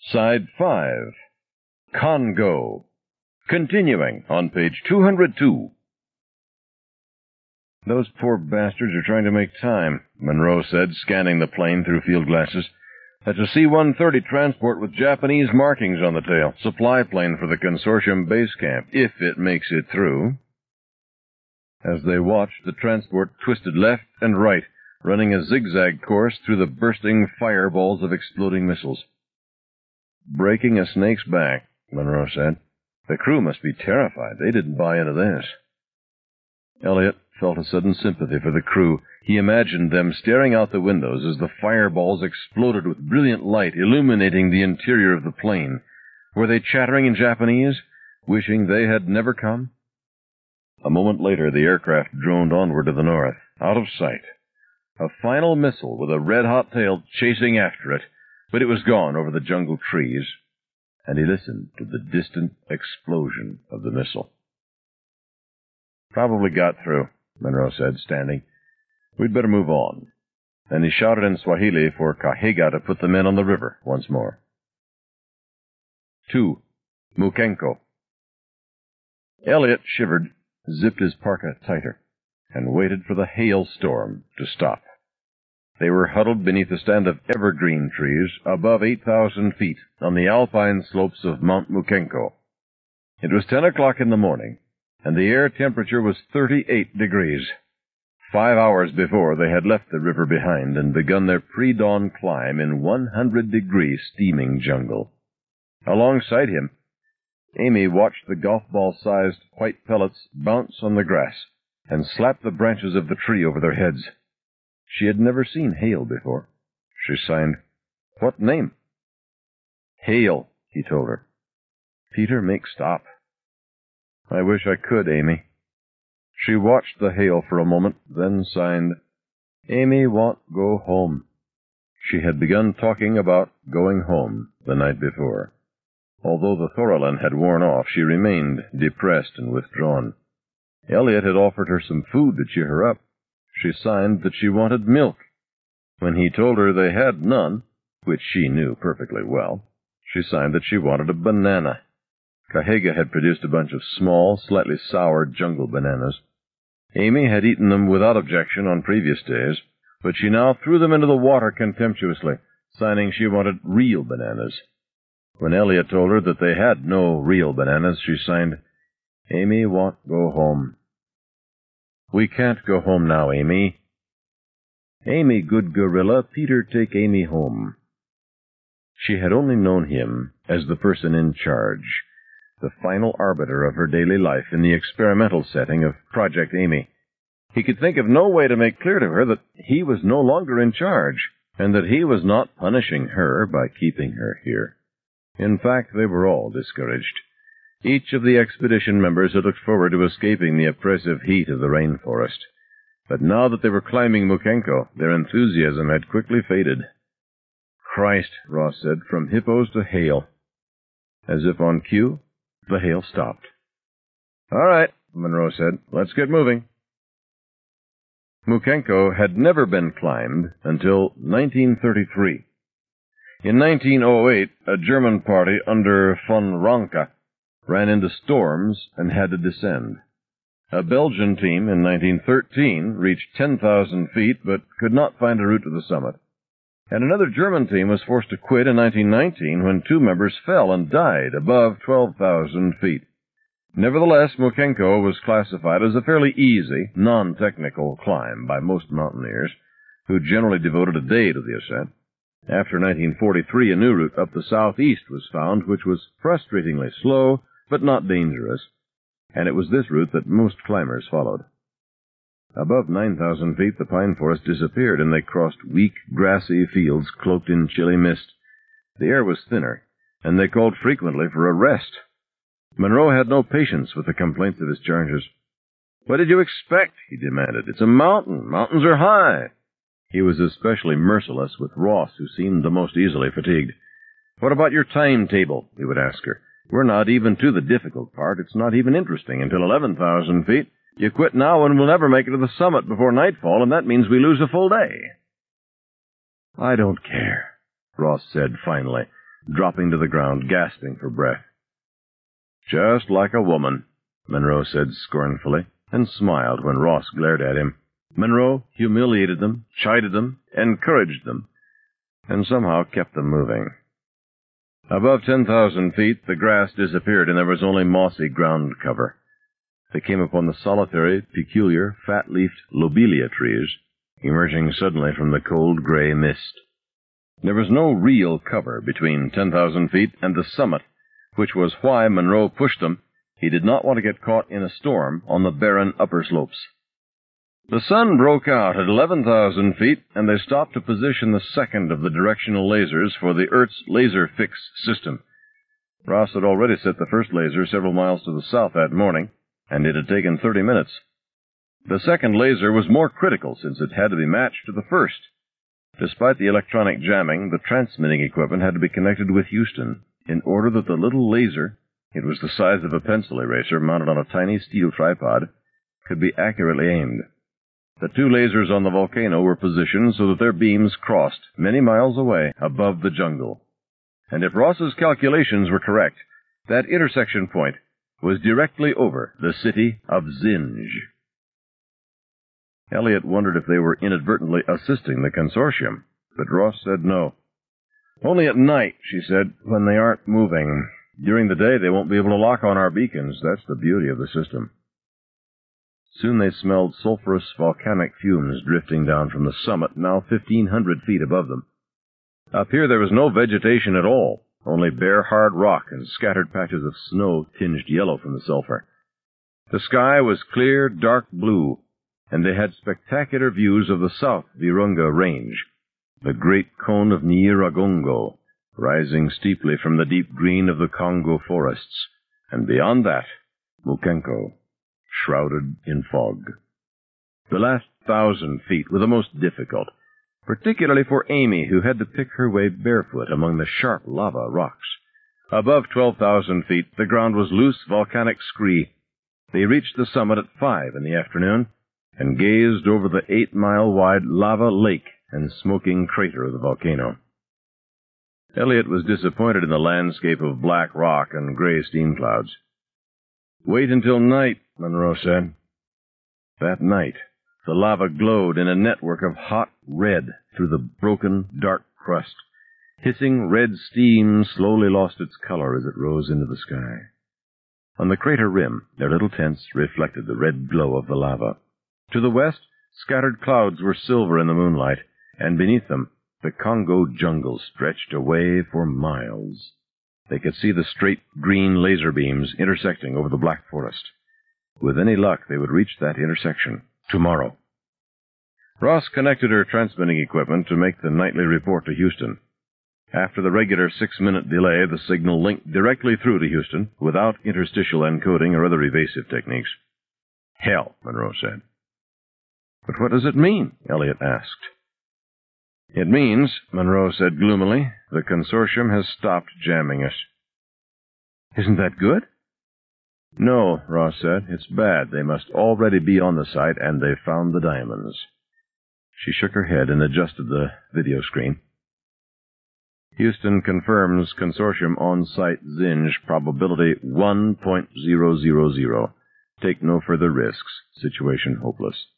Side 5. Congo. Continuing on page 202. "Those poor bastards are trying to make time," Monroe said, scanning the plane through field glasses. "That's a C-130 transport with Japanese markings on the tail. Supply plane for the consortium base camp, if it makes it through." As they watched, the transport twisted left and right, running a zigzag course through the bursting fireballs of exploding missiles. "Breaking a snake's back," Monroe said. "The crew must be terrified. They didn't buy into this." Elliot felt a sudden sympathy for the crew. He imagined them staring out the windows as the fireballs exploded with brilliant light, illuminating the interior of the plane. Were they chattering in Japanese, wishing they had never come? A moment later, the aircraft droned onward to the north, out of sight. A final missile with a red-hot tail chasing after it, but it was gone over the jungle trees, and he listened to the distant explosion of the missile. "Probably got through," Monroe said, standing. "We'd better move on." And he shouted in Swahili for Kahega to put the men on the river once more. 2. Mukenko. Elliot shivered, zipped his parka tighter, and waited for the hailstorm to stop. They were huddled beneath a stand of evergreen trees above 8,000 feet on the alpine slopes of Mount Mukenko. It was 10 o'clock in the morning, and the air temperature was 38 degrees. 5 hours before, they had left the river behind and begun their pre-dawn climb in 100-degree steaming jungle. Alongside him, Amy watched the golf ball-sized white pellets bounce on the grass and slap the branches of the tree over their heads. She had never seen hail before. She signed, "What name?" "Hail," he told her. "Peter, make stop." "I wish I could, Amy." She watched the hail for a moment, then signed, "Amy want go home." She had begun talking about going home the night before. Although the Thorolin had worn off, she remained depressed and withdrawn. Elliot had offered her some food to cheer her up. She signed that she wanted milk. When he told her they had none, which she knew perfectly well, she signed that she wanted a banana. Kahega had produced a bunch of small, slightly sour jungle bananas. Amy had eaten them without objection on previous days, but she now threw them into the water contemptuously, signing she wanted real bananas. When Elliot told her that they had no real bananas, she signed, "Amy want go home." "We can't go home now, Amy." "Amy, good gorilla, Peter take Amy home." She had only known him as the person in charge, the final arbiter of her daily life in the experimental setting of Project Amy. He could think of no way to make clear to her that he was no longer in charge, and that he was not punishing her by keeping her here. In fact, they were all discouraged. Each of the expedition members had looked forward to escaping the oppressive heat of the rainforest. But now that they were climbing Mukenko, their enthusiasm had quickly faded. "Christ," Ross said, "from hippos to hail." As if on cue, the hail stopped. "All right," Monroe said, "let's get moving." Mukenko had never been climbed until 1933. In 1908, a German party under von Ranke ran into storms and had to descend. A Belgian team in 1913 reached 10,000 feet but could not find a route to the summit. And another German team was forced to quit in 1919 when 2 members fell and died above 12,000 feet. Nevertheless, Mukenko was classified as a fairly easy, non-technical climb by most mountaineers, who generally devoted a day to the ascent. After 1943, a new route up the southeast was found, which was frustratingly slow, but not dangerous, and it was this route that most climbers followed. Above 9,000 feet, the pine forest disappeared, and they crossed weak, grassy fields cloaked in chilly mist. The air was thinner, and they called frequently for a rest. Monroe had no patience with the complaints of his charges. "What did you expect?" he demanded. "It's a mountain. Mountains are high." He was especially merciless with Ross, who seemed the most easily fatigued. "What about your timetable?" he would ask her. "We're not even to the difficult part. It's not even interesting until 11,000 feet. You quit now and we'll never make it to the summit before nightfall, and that means we lose a full day." "I don't care," Ross said finally. dropping to the ground, gasping for breath. "Just like a woman," Monroe said scornfully, and smiled when Ross glared at him. Monroe humiliated them, chided them, encouraged them, and somehow kept them moving. Above 10,000 feet, the grass disappeared, and there was only mossy ground cover. They came upon the solitary, peculiar, fat-leafed lobelia trees, emerging suddenly from the cold gray mist. There was no real cover between 10,000 feet and the summit, which was why Monroe pushed them. He did not want to get caught in a storm on the barren upper slopes. The sun broke out at 11,000 feet, and they stopped to position the second of the directional lasers for the Earth's laser fix system. Ross had already set the first laser several miles to the south that morning, and it had taken 30 minutes. The second laser was more critical since it had to be matched to the first. Despite the electronic jamming, the transmitting equipment had to be connected with Houston in order that the little laser, it was the size of a pencil eraser mounted on a tiny steel tripod, could be accurately aimed. The two lasers on the volcano were positioned so that their beams crossed many miles away above the jungle. And if Ross's calculations were correct, that intersection point was directly over the city of Zinj. Elliot wondered if they were inadvertently assisting the consortium, but Ross said no. "Only at night," she said, "when they aren't moving. During the day, they won't be able to lock on our beacons. That's the beauty of the system." Soon they smelled sulphurous volcanic fumes drifting down from the summit, now 1,500 feet above them. Up here there was no vegetation at all, only bare hard rock and scattered patches of snow tinged yellow from the sulfur. The sky was clear, dark blue, and they had spectacular views of the South Virunga Range, the great cone of Nyiragongo, rising steeply from the deep green of the Congo forests, and beyond that, Mukenko, shrouded in fog. The last 1,000 feet were the most difficult, particularly for Amy, who had to pick her way barefoot among the sharp lava rocks. Above 12,000 feet, the ground was loose volcanic scree. They reached the summit at 5 in the afternoon and gazed over the 8-mile-wide lava lake and smoking crater of the volcano. Elliot was disappointed in the landscape of black rock and gray steam clouds. "Wait until night," Monroe said. That night, the lava glowed in a network of hot red through the broken, dark crust. Hissing red steam slowly lost its color as it rose into the sky. On the crater rim, their little tents reflected the red glow of the lava. To the west, scattered clouds were silver in the moonlight, and beneath them, the Congo jungle stretched away for miles. They could see the straight green laser beams intersecting over the black forest. With any luck, they would reach that intersection tomorrow. Ross connected her transmitting equipment to make the nightly report to Houston. After the regular 6-minute delay, the signal linked directly through to Houston, without interstitial encoding or other evasive techniques. "Hell," Monroe said. "But what does it mean?" Elliot asked. "It means," Monroe said gloomily, "the consortium has stopped jamming us." "Isn't that good?" "No," Ross said. "It's bad. They must already be on the site, and they've found the diamonds." She shook her head and adjusted the video screen. "Houston confirms consortium on-site Zinj, probability 1.000. Take no further risks. Situation hopeless."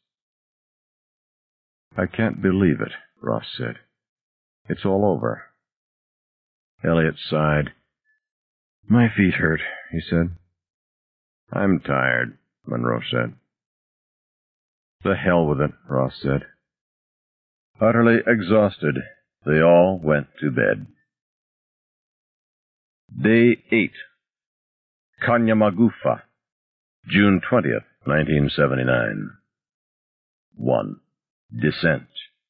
"I can't believe it," Ross said. "It's all over." Elliot sighed. "My feet hurt," he said. "I'm tired," Monroe said. "The hell with it," Ross said. Utterly exhausted, they all went to bed. Day 8. Kanyamagufa, June 20th, 1979. 1. Descent.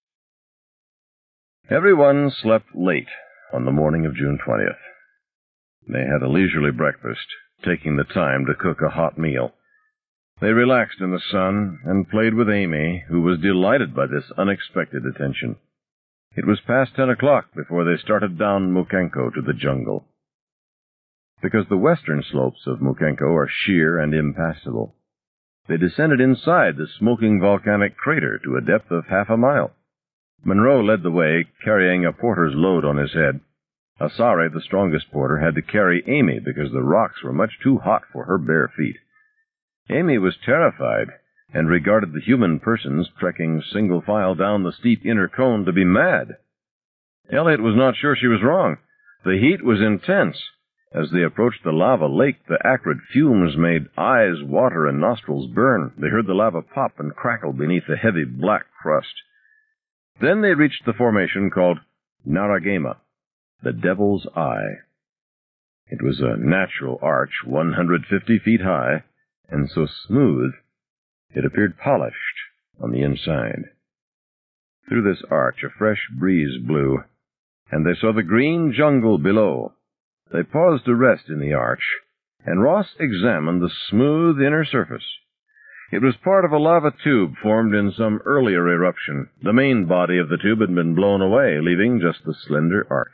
Everyone slept late on the morning of June 20th. They had a leisurely breakfast, taking the time to cook a hot meal. They relaxed in the sun and played with Amy, who was delighted by this unexpected attention. It was past 10 o'clock before they started down Mukenko to the jungle. Because the western slopes of Mukenko are sheer and impassable, they descended inside the smoking volcanic crater to a depth of half a mile. Monroe led the way, carrying a porter's load on his head. Asare, the strongest porter, had to carry Amy because the rocks were much too hot for her bare feet. Amy was terrified and regarded the human persons trekking single file down the steep inner cone to be mad. Elliot was not sure she was wrong. The heat was intense. As they approached the lava lake, the acrid fumes made eyes water and nostrils burn. They heard the lava pop and crackle beneath the heavy black crust. Then they reached the formation called Naragema, the Devil's Eye. It was a natural arch 150 feet high, and so smooth it appeared polished on the inside. Through this arch a fresh breeze blew, and they saw the green jungle below. They paused to rest in the arch, and Ross examined the smooth inner surface. It was part of a lava tube formed in some earlier eruption. The main body of the tube had been blown away, leaving just the slender arch.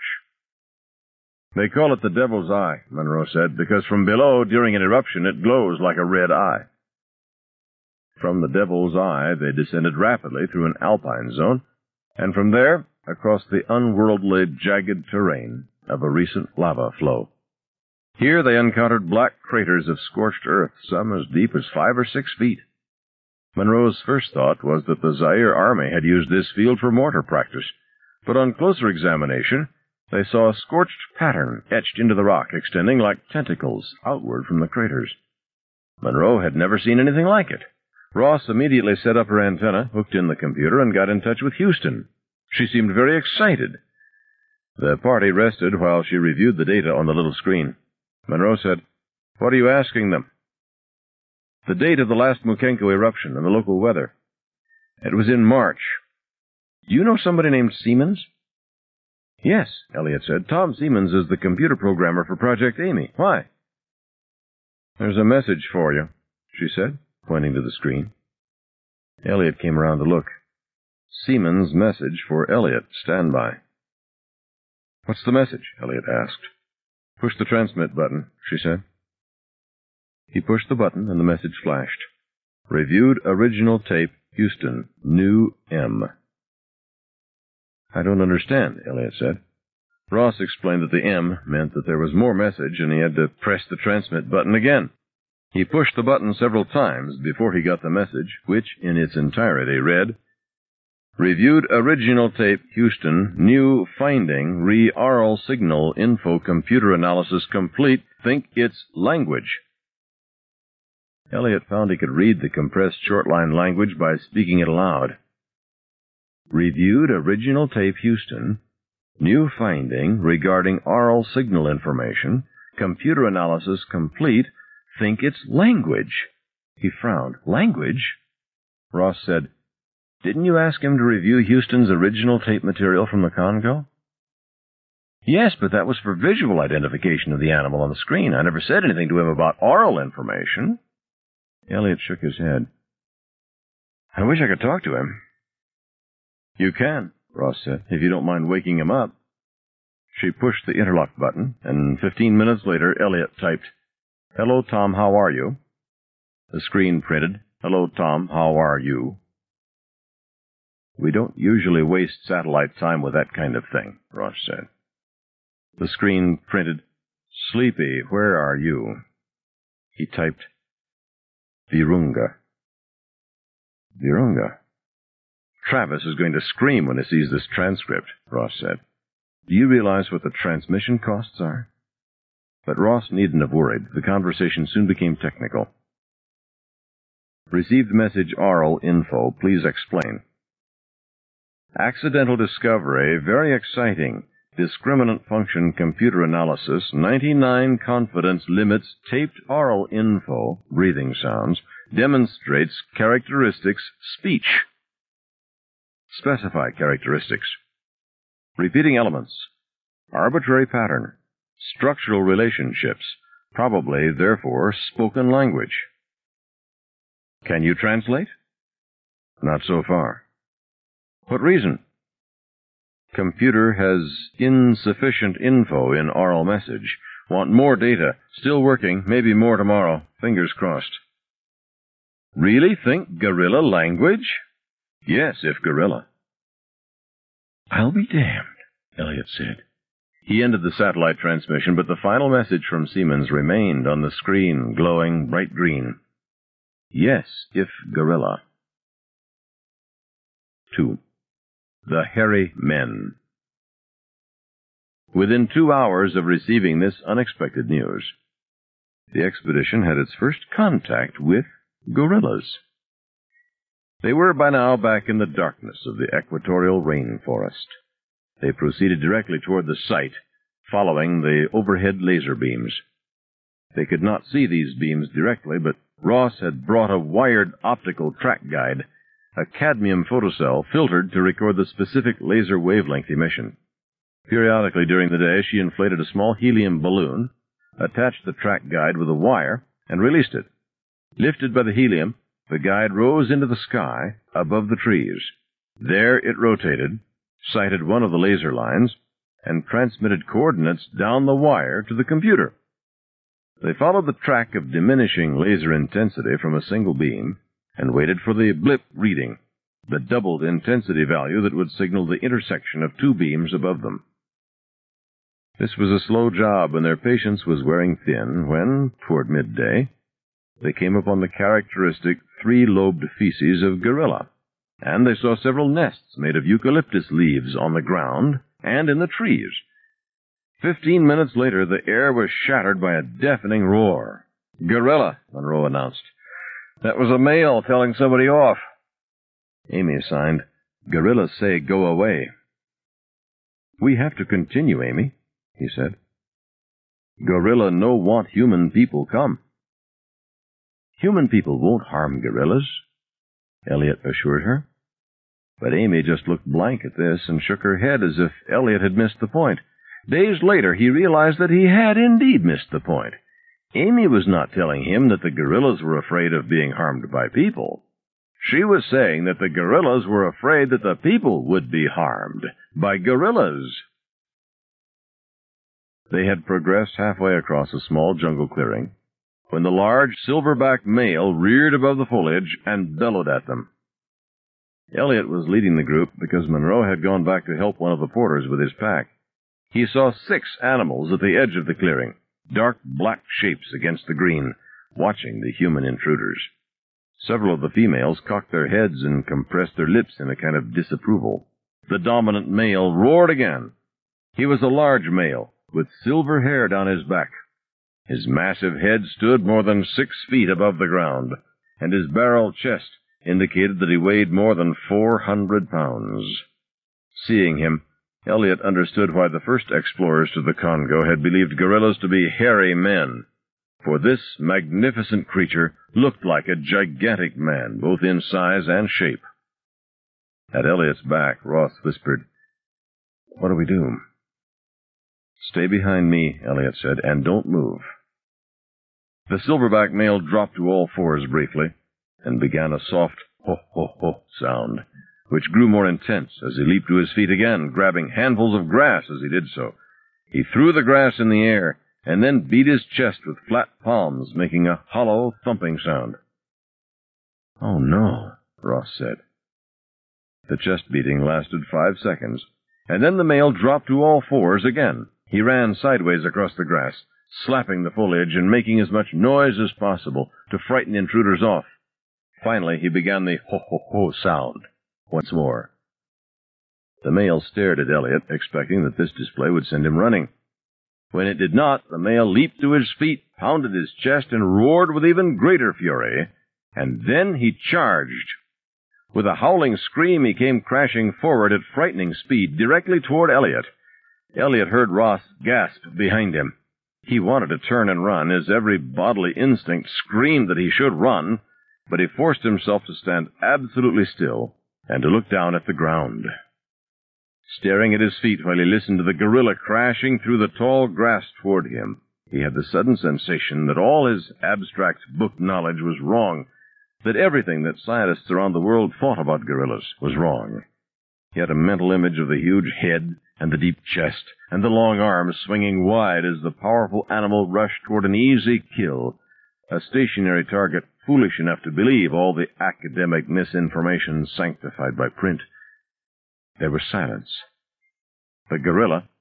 "They call it the Devil's Eye," Monroe said, "because from below, during an eruption, it glows like a red eye." From the Devil's Eye, they descended rapidly through an alpine zone, and from there, across the unworldly, jagged terrain of a recent lava flow. Here they encountered black craters of scorched earth, some as deep as 5 or 6 feet. Monroe's first thought was that the Zaire army had used this field for mortar practice, but on closer examination, they saw a scorched pattern etched into the rock, extending like tentacles outward from the craters. Monroe had never seen anything like it. Ross immediately set up her antenna, hooked in the computer, and got in touch with Houston. She seemed very excited. The party rested while she reviewed the data on the little screen. Monroe said, "What are you asking them?" "The date of the last Mukenko eruption and the local weather." "It was in March." "Do you know somebody named Siemens?" "Yes," Elliot said. "Tom Siemens is the computer programmer for Project Amy. Why?" "There's a message for you," she said, pointing to the screen. Elliot came around to look. Siemens' message for Elliot. Stand by. "What's the message?" Elliot asked. "Push the transmit button," she said. He pushed the button, and the message flashed. "Reviewed original tape, Houston, new M." "I don't understand," Elliot said. Ross explained that the M meant that there was more message, and he had to press the transmit button again. He pushed the button several times before he got the message, which, in its entirety, read, "Reviewed original tape, Houston, new finding, re-aural signal info computer analysis complete, think it's language." Elliot found he could read the compressed short-line language by speaking it aloud. "Reviewed original tape, Houston, new finding regarding aural signal information, computer analysis complete, think it's language." He frowned. "Language?" Ross said, "Didn't you ask him to review Houston's original tape material from the Congo?" "Yes, but that was for visual identification of the animal on the screen. I never said anything to him about aural information." Elliot shook his head. "I wish I could talk to him." "You can," Ross said, "if you don't mind waking him up." She pushed the interlock button, and 15 minutes later, Elliot typed, "Hello, Tom, how are you?" The screen printed, "Hello, Tom, how are you?" "We don't usually waste satellite time with that kind of thing," Ross said. The screen printed, "Sleepy, where are you?" He typed, "Virunga." "Virunga." "Travis is going to scream when he sees this transcript," Ross said. "Do you realize what the transmission costs are?" But Ross needn't have worried. The conversation soon became technical. "Received message aural info. Please explain." "Accidental discovery. Very exciting. Discriminant function computer analysis. 99 confidence limits. Taped aural info. Breathing sounds. Demonstrates characteristics. Speech." "Specify characteristics." "Repeating elements. Arbitrary pattern. Structural relationships. Probably, therefore, spoken language." "Can you translate?" "Not so far." "What reason?" "Computer has insufficient info in aural message. Want more data. Still working. Maybe more tomorrow. Fingers crossed." "Really think gorilla language?" "Yes, if gorilla." "I'll be damned," Elliot said. He ended the satellite transmission, but the final message from Siemens remained on the screen, glowing bright green. Yes, if gorilla. 2. The Hairy Men. Within 2 hours of receiving this unexpected news, the expedition had its first contact with gorillas. They were by now back in the darkness of the equatorial rainforest. They proceeded directly toward the site, following the overhead laser beams. They could not see these beams directly, but Ross had brought a wired optical track guide, a cadmium photocell filtered to record the specific laser wavelength emission. Periodically during the day, she inflated a small helium balloon, attached the track guide with a wire, and released it. Lifted by the helium, the guide rose into the sky above the trees. There it rotated, sighted one of the laser lines, and transmitted coordinates down the wire to the computer. They followed the track of diminishing laser intensity from a single beam and waited for the blip reading, the doubled intensity value that would signal the intersection of 2 beams above them. This was a slow job, and their patience was wearing thin when, toward midday, they came upon the characteristic 3-lobed feces of gorilla, and they saw several nests made of eucalyptus leaves on the ground and in the trees. 15 minutes later, the air was shattered by a deafening roar. "Gorilla," Monroe announced. "That was a male telling somebody off." Amy signed. "Gorillas say go away." "We have to continue, Amy," he said. "Gorilla no want human people come." "Human people won't harm gorillas," Elliot assured her. But Amy just looked blank at this and shook her head as if Elliot had missed the point. Days later, he realized that he had indeed missed the point. Amy was not telling him that the gorillas were afraid of being harmed by people. She was saying that the gorillas were afraid that the people would be harmed by gorillas. They had progressed halfway across a small jungle clearing when the large silverback male reared above the foliage and bellowed at them. Elliot was leading the group because Monroe had gone back to help one of the porters with his pack. He saw 6 animals at the edge of the clearing, dark black shapes against the green, watching the human intruders. Several of the females cocked their heads and compressed their lips in a kind of disapproval. The dominant male roared again. He was a large male, with silver hair down his back. His massive head stood more than 6 feet above the ground, and his barrel chest indicated that he weighed more than 400 pounds. Seeing him, Elliot understood why the first explorers to the Congo had believed gorillas to be hairy men, for this magnificent creature looked like a gigantic man, both in size and shape. At Elliot's back, Ross whispered, "What do we do?" "Stay behind me," Elliot said, "and don't move." The silverback male dropped to all fours briefly and began a soft ho-ho-ho sound, which grew more intense as he leaped to his feet again, grabbing handfuls of grass as he did so. He threw the grass in the air and then beat his chest with flat palms, making a hollow, thumping sound. "Oh, no," Ross said. The chest beating lasted 5 seconds, and then the male dropped to all fours again. He ran sideways across the grass, slapping the foliage and making as much noise as possible to frighten intruders off. Finally, he began the ho-ho-ho sound once more. The male stared at Elliot, expecting that this display would send him running. When it did not, the male leaped to his feet, pounded his chest, and roared with even greater fury, and then he charged. With a howling scream, he came crashing forward at frightening speed, directly toward Elliot. Elliot heard Ross gasp behind him. He wanted to turn and run, as every bodily instinct screamed that he should run, but he forced himself to stand absolutely still and to look down at the ground. Staring at his feet while he listened to the gorilla crashing through the tall grass toward him, he had the sudden sensation that all his abstract book knowledge was wrong, that everything that scientists around the world thought about gorillas was wrong. He had a mental image of the huge head and the deep chest and the long arms swinging wide as the powerful animal rushed toward an easy kill, a stationary target foolish enough to believe all the academic misinformation sanctified by print. There was silence. The gorilla,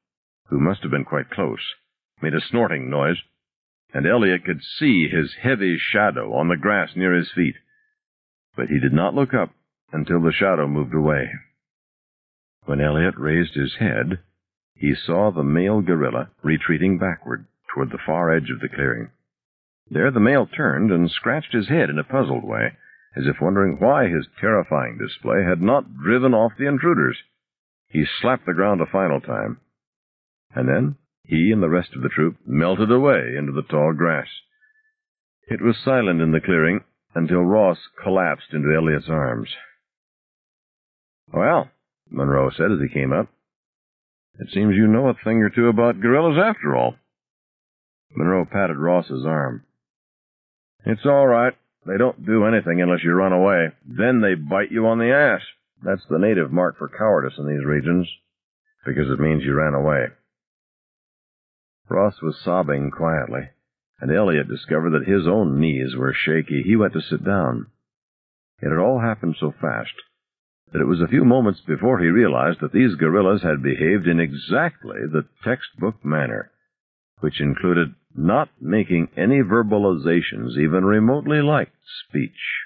who must have been quite close, made a snorting noise, and Elliot could see his heavy shadow on the grass near his feet. But he did not look up until the shadow moved away. When Elliot raised his head, he saw the male gorilla retreating backward toward the far edge of the clearing. There the male turned and scratched his head in a puzzled way, as if wondering why his terrifying display had not driven off the intruders. He slapped the ground a final time, and then he and the rest of the troop melted away into the tall grass. It was silent in the clearing until Ross collapsed into Elliot's arms. "Well," Monroe said as he came up, "it seems you know a thing or two about gorillas after all." Monroe patted Ross's arm. "It's all right. They don't do anything unless you run away. Then they bite you on the ass. That's the native mark for cowardice in these regions, because it means you ran away." Ross was sobbing quietly, and Elliot discovered that his own knees were shaky. He went to sit down. It had all happened so fast that it was a few moments before he realized that these gorillas had behaved in exactly the textbook manner, which included not making any verbalizations even remotely like speech.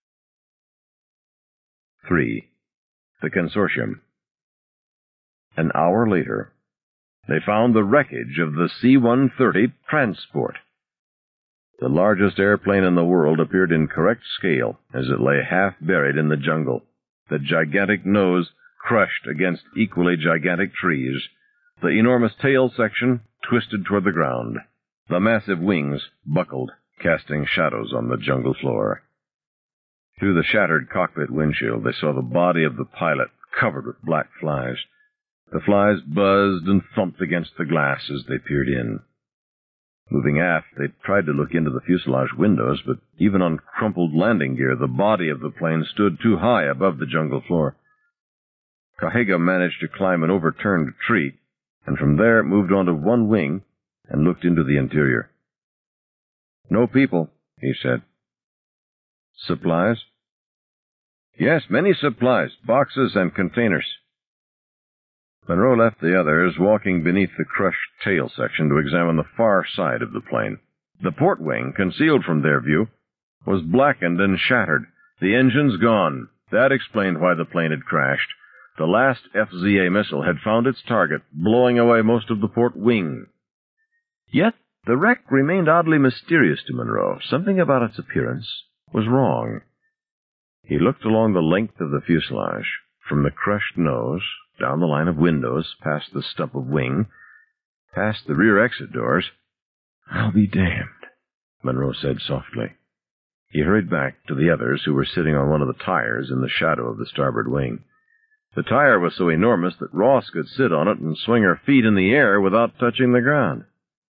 3. The Consortium. An hour later, they found the wreckage of the C-130 transport. The largest airplane in the world appeared in correct scale as it lay half buried in the jungle, the gigantic nose crushed against equally gigantic trees, the enormous tail section twisted toward the ground, the massive wings buckled, casting shadows on the jungle floor. Through the shattered cockpit windshield, they saw the body of the pilot covered with black flies. The flies buzzed and thumped against the glass as they peered in. Moving aft, they tried to look into the fuselage windows, but even on crumpled landing gear, the body of the plane stood too high above the jungle floor. Kahega managed to climb an overturned tree, and from there moved onto one wing and looked into the interior. "No people," he said. "Supplies?" "Yes, many supplies, boxes and containers." Monroe left the others, walking beneath the crushed tail section to examine the far side of the plane. The port wing, concealed from their view, was blackened and shattered, the engines gone. That explained why the plane had crashed. The last FZA missile had found its target, blowing away most of the port wing. Yet the wreck remained oddly mysterious to Monroe. Something about its appearance was wrong. He looked along the length of the fuselage, from the crushed nose, down the line of windows, past the stump of wing, past the rear exit doors. "I'll be damned," Monroe said softly. He hurried back to the others who were sitting on one of the tires in the shadow of the starboard wing. The tire was so enormous that Ross could sit on it and swing her feet in the air without touching the ground.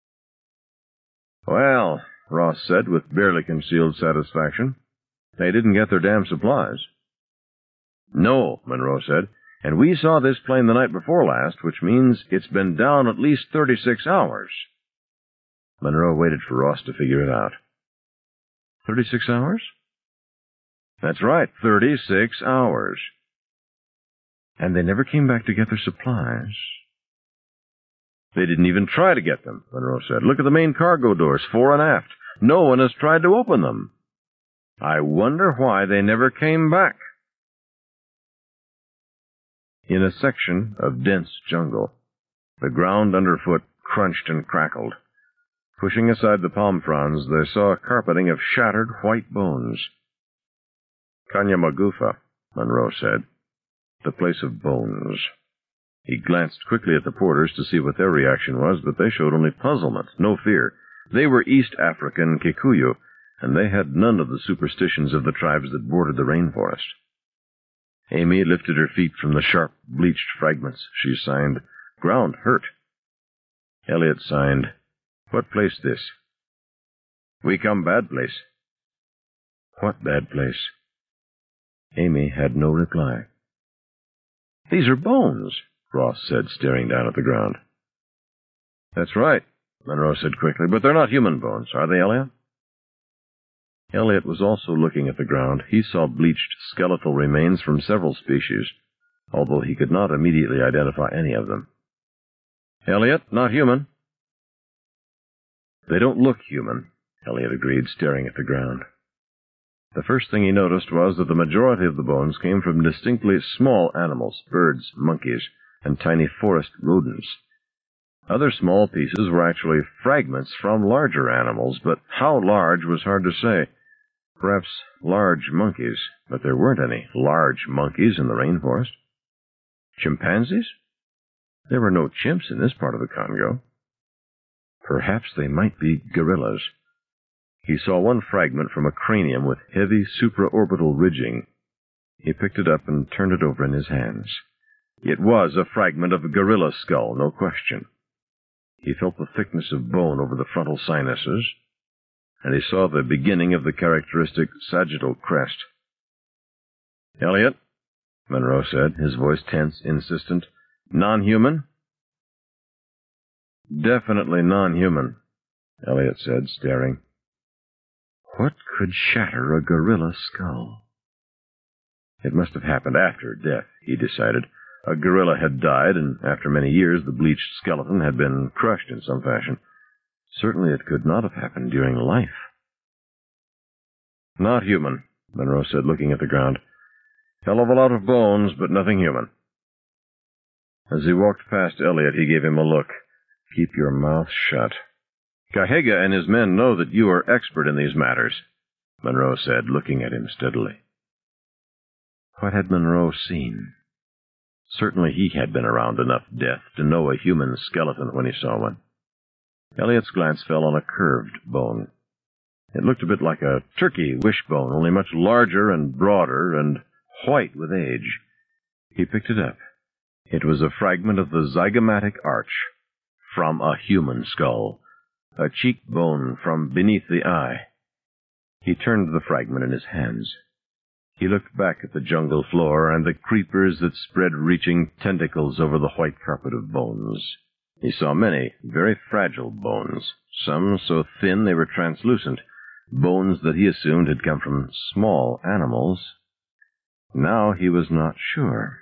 "Well," Ross said with barely concealed satisfaction, "they didn't get their damn supplies." "No," Monroe said, "and we saw this plane the night before last, which means it's been down at least 36 hours. Monroe waited for Ross to figure it out. 36 hours? That's right, 36 hours. And they never came back to get their supplies. They didn't even try to get them, Monroe said. Look at the main cargo doors, fore and aft. No one has tried to open them. I wonder why they never came back. In a section of dense jungle, the ground underfoot crunched and crackled. Pushing aside the palm fronds, they saw a carpeting of shattered white bones. Kanyamagufa, Monroe said. The place of bones. He glanced quickly at the porters to see what their reaction was, but they showed only puzzlement, no fear. They were East African Kikuyu, and they had none of the superstitions of the tribes that bordered the rainforest. Amy lifted her feet from the sharp, bleached fragments. She signed, "Ground hurt." Elliot signed, "What place this?" "We come bad place." "What bad place?" Amy had no reply. "These are bones," Ross said, staring down at the ground. "That's right," Monroe said quickly, "but they're not human bones, are they, Elliot?" Elliot was also looking at the ground. He saw bleached skeletal remains from several species, although he could not immediately identify any of them. Elliot, not human. They don't look human, Elliot agreed, staring at the ground. The first thing he noticed was that the majority of the bones came from distinctly small animals, birds, monkeys, and tiny forest rodents. Other small pieces were actually fragments from larger animals, but how large was hard to say. Perhaps large monkeys, but there weren't any large monkeys in the rainforest. Chimpanzees? There were no chimps in this part of the Congo. Perhaps they might be gorillas. He saw one fragment from a cranium with heavy supraorbital ridging. He picked it up and turned it over in his hands. It was a fragment of a gorilla skull, no question. He felt the thickness of bone over the frontal sinuses, and he saw the beginning of the characteristic sagittal crest. Elliot, Monroe said, his voice tense, insistent. Non-human? Definitely non-human, Elliot said, staring. What could shatter a gorilla skull? It must have happened after death, he decided. A gorilla had died, and after many years the bleached skeleton had been crushed in some fashion. Certainly it could not have happened during life. Not human, Monroe said, looking at the ground. Hell of a lot of bones, but nothing human. As he walked past Elliot, he gave him a look. Keep your mouth shut. Kahega and his men know that you are expert in these matters, Monroe said, looking at him steadily. What had Monroe seen? Certainly he had been around enough death to know a human skeleton when he saw one. Elliot's glance fell on a curved bone. It looked a bit like a turkey wishbone, only much larger and broader and white with age. He picked it up. It was a fragment of the zygomatic arch from a human skull, a cheekbone from beneath the eye. He turned the fragment in his hands. He looked back at the jungle floor and the creepers that spread reaching tentacles over the white carpet of bones. He saw many very fragile bones, some so thin they were translucent, bones that he assumed had come from small animals. Now he was not sure.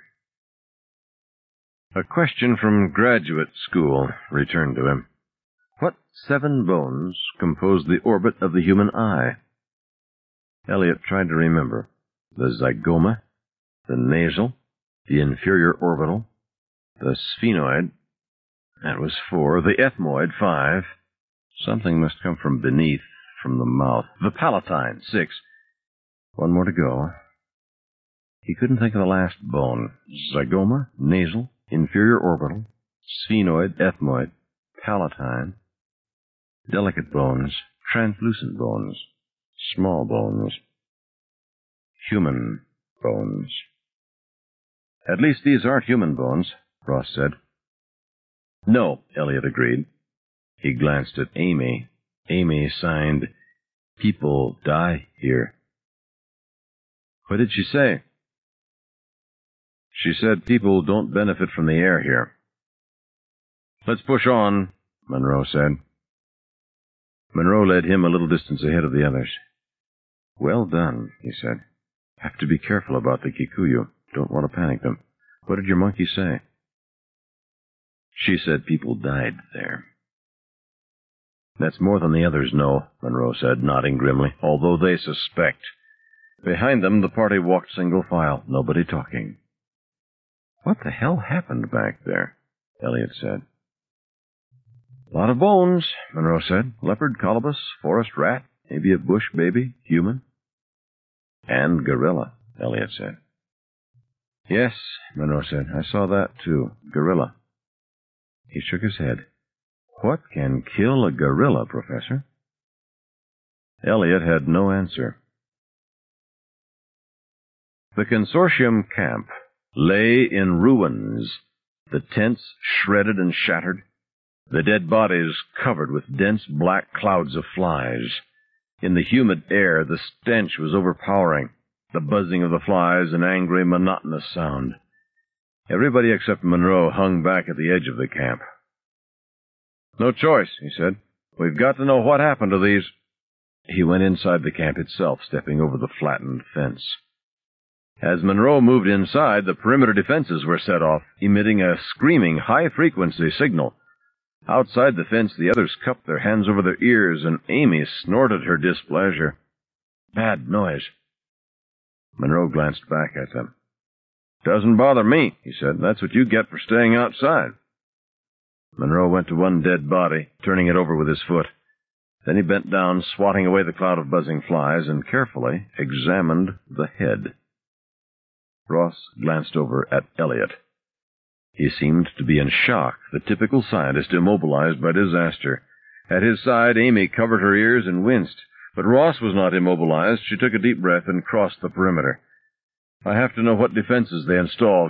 A question from graduate school returned to him. What 7 bones compose the orbit of the human eye? Elliot tried to remember. The zygoma, the nasal, the inferior orbital, the sphenoid, that was 4, the ethmoid, 5. Something must come from beneath, from the mouth. The palatine, 6. One more to go. He couldn't think of the last bone. Zygoma, nasal, inferior orbital, sphenoid, ethmoid, palatine. Delicate bones, translucent bones, small bones. Human bones. At least these aren't human bones, Ross said. No, Elliot agreed. He glanced at Amy. Amy signed, People die here. What did she say? She said people don't benefit from the air here. Let's push on, Monroe said. Monroe led him a little distance ahead of the others. Well done, he said. Have to be careful about the Kikuyu. Don't want to panic them. What did your monkey say? She said people died there. That's more than the others know, Monroe said, nodding grimly, although they suspect. Behind them, the party walked single file, nobody talking. What the hell happened back there? Elliot said. A lot of bones, Monroe said. Leopard, colobus, forest rat, maybe a bush baby, human. And gorilla, Elliot said. Yes, Monroe said. I saw that, too. Gorilla. He shook his head. What can kill a gorilla, Professor? Elliot had no answer. The consortium camp lay in ruins, the tents shredded and shattered, the dead bodies covered with dense black clouds of flies. In the humid air, the stench was overpowering, the buzzing of the flies an angry, monotonous sound. Everybody except Monroe hung back at the edge of the camp. No choice, he said. We've got to know what happened to these. He went inside the camp itself, stepping over the flattened fence. As Monroe moved inside, the perimeter defenses were set off, emitting a screaming, high-frequency signal. Outside the fence, the others cupped their hands over their ears, and Amy snorted her displeasure. "Bad noise." Monroe glanced back at them. "Doesn't bother me," he said. "That's what you get for staying outside." Monroe went to one dead body, turning it over with his foot. Then he bent down, swatting away the cloud of buzzing flies, and carefully examined the head. Ross glanced over at Elliot. He seemed to be in shock, the typical scientist immobilized by disaster. At his side, Amy covered her ears and winced. But Ross was not immobilized. She took a deep breath and crossed the perimeter. "I have to know what defenses they installed."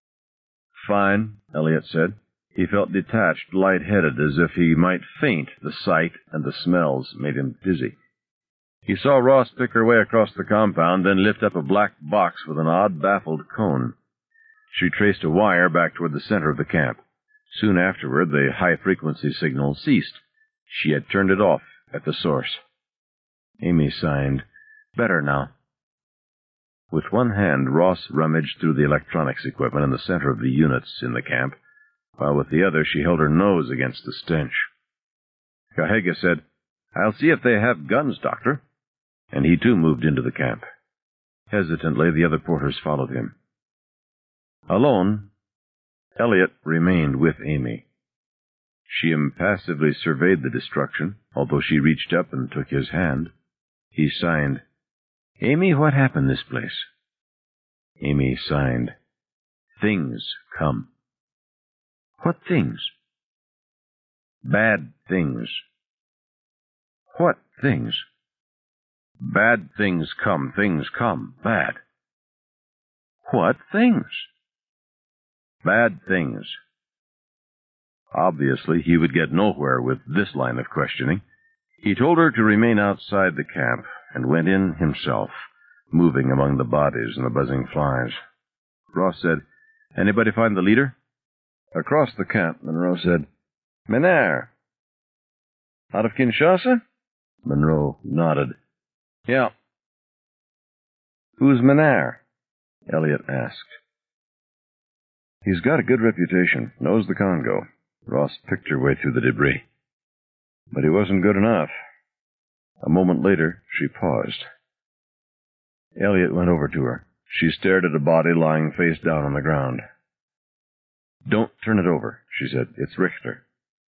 "Fine," Elliot said. He felt detached, light-headed, as if he might faint. The sight and the smells made him dizzy. He saw Ross pick her way across the compound, then lift up a black box with an odd, baffled cone. She traced a wire back toward the center of the camp. Soon afterward, the high-frequency signal ceased. She had turned it off at the source. Amy signed. "Better now." With one hand, Ross rummaged through the electronics equipment in the center of the units in the camp, while with the other she held her nose against the stench. Kahega said, "I'll see if they have guns, Doctor," and he too moved into the camp. Hesitantly, the other porters followed him. Alone, Elliot remained with Amy. She impassively surveyed the destruction, although she reached up and took his hand. He signed, "Amy, what happened this place?" Amy signed, "Things come." "What things?" "Bad things." "What things?" "Bad things come, bad." "What things?" "Bad things." Obviously, he would get nowhere with this line of questioning. He told her to remain outside the camp and went in himself, moving among the bodies and the buzzing flies. Ross said, "Anybody find the leader?" Across the camp, Monroe said, "Menard." "Out of Kinshasa?" Monroe nodded. "Yeah." "Who's Menard?" Elliot asked. "He's got a good reputation, knows the Congo." Ross picked her way through the debris. "But he wasn't good enough." A moment later, she paused. Elliot went over to her. She stared at a body lying face down on the ground. "Don't turn it over," she said. "It's Richter."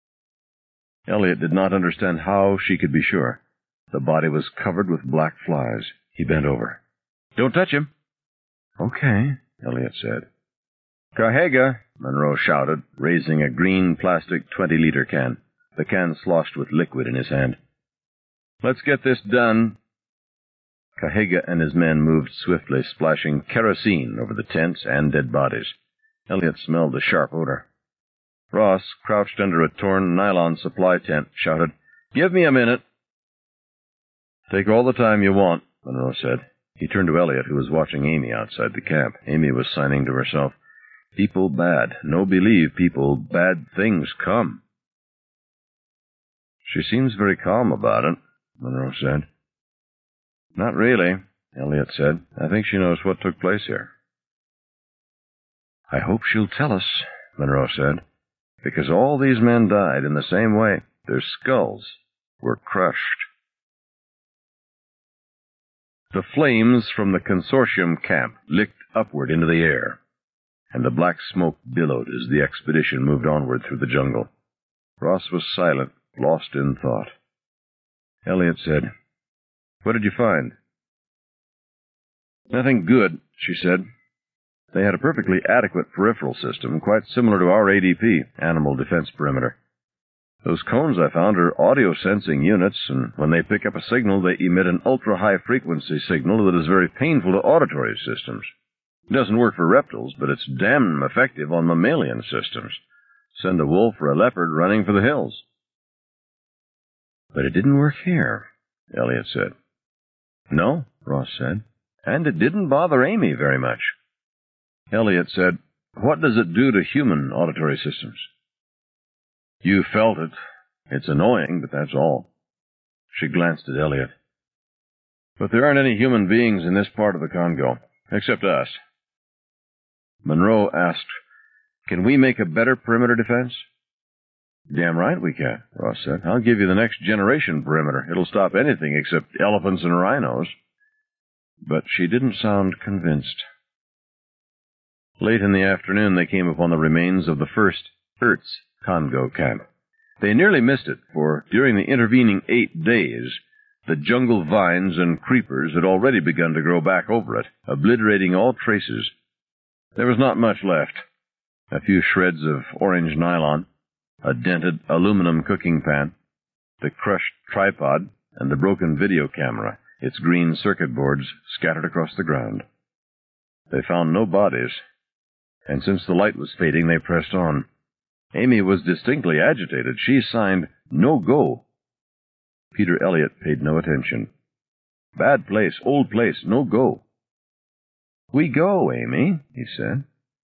Elliot did not understand how she could be sure. The body was covered with black flies. He bent over. "Don't touch him." "Okay," Elliot said. "Kahega," Monroe shouted, raising a green plastic 20-liter can, the can sloshed with liquid in his hand. "Let's get this done." Kahega and his men moved swiftly, splashing kerosene over the tents and dead bodies. Elliot smelled the sharp odor. Ross, crouched under a torn nylon supply tent, shouted, "Give me a minute." "Take all the time you want," Monroe said. He turned to Elliot, who was watching Amy outside the camp. Amy was signing to herself, "People bad. No believe people. Bad things come." "She seems very calm about it," Monroe said. "Not really," Elliot said. "I think she knows what took place here." "I hope she'll tell us," Monroe said, "because all these men died in the same way. Their skulls were crushed." The flames from the consortium camp licked upward into the air, and the black smoke billowed as the expedition moved onward through the jungle. Ross was silent, lost in thought. Elliot said, "What did you find?" "Nothing good," she said. "They had a perfectly adequate peripheral system, quite similar to our ADP, Animal Defense Perimeter. Those cones I found are audio-sensing units, and when they pick up a signal, they emit an ultra-high-frequency signal that is very painful to auditory systems. It doesn't work for reptiles, but it's damn effective on mammalian systems. Send a wolf or a leopard running for the hills." "But it didn't work here," Elliot said. "No," Ross said, "and it didn't bother Amy very much." Elliot said, "What does it do to human auditory systems?" "You felt it. It's annoying, but that's all." She glanced at Elliot. "But there aren't any human beings in this part of the Congo, except us." Monroe asked, "Can we make a better perimeter defense?" Damn right we can, Ross said. I'll give you the next generation perimeter. It'll stop anything except elephants and rhinos. But she didn't sound convinced. Late in the afternoon, they came upon the remains of the first Ertz Congo camp. They nearly missed it, for during the intervening 8 days, the jungle vines and creepers had already begun to grow back over it, obliterating all traces. There was not much left. A few shreds of orange nylon, a dented aluminum cooking pan, the crushed tripod, and the broken video camera, its green circuit boards scattered across the ground. They found no bodies, and since the light was fading, they pressed on. Amy was distinctly agitated. She signed, "No go." Peter Elliott paid no attention. "Bad place, old place, no go." "We go, Amy," he said.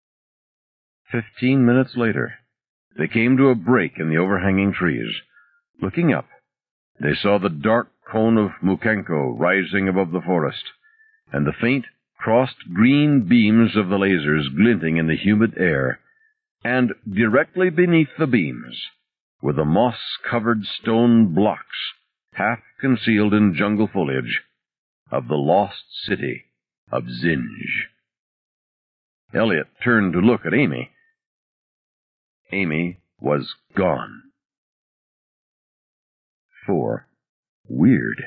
15 minutes later, they came to a break in the overhanging trees. Looking up, they saw the dark cone of Mukenko rising above the forest, and the faint, crossed green beams of the lasers glinting in the humid air. And directly beneath the beams were the moss-covered stone blocks, half concealed in jungle foliage, of the lost city of Zinj. Elliot turned to look at Amy. Amy was gone. 4. Weird.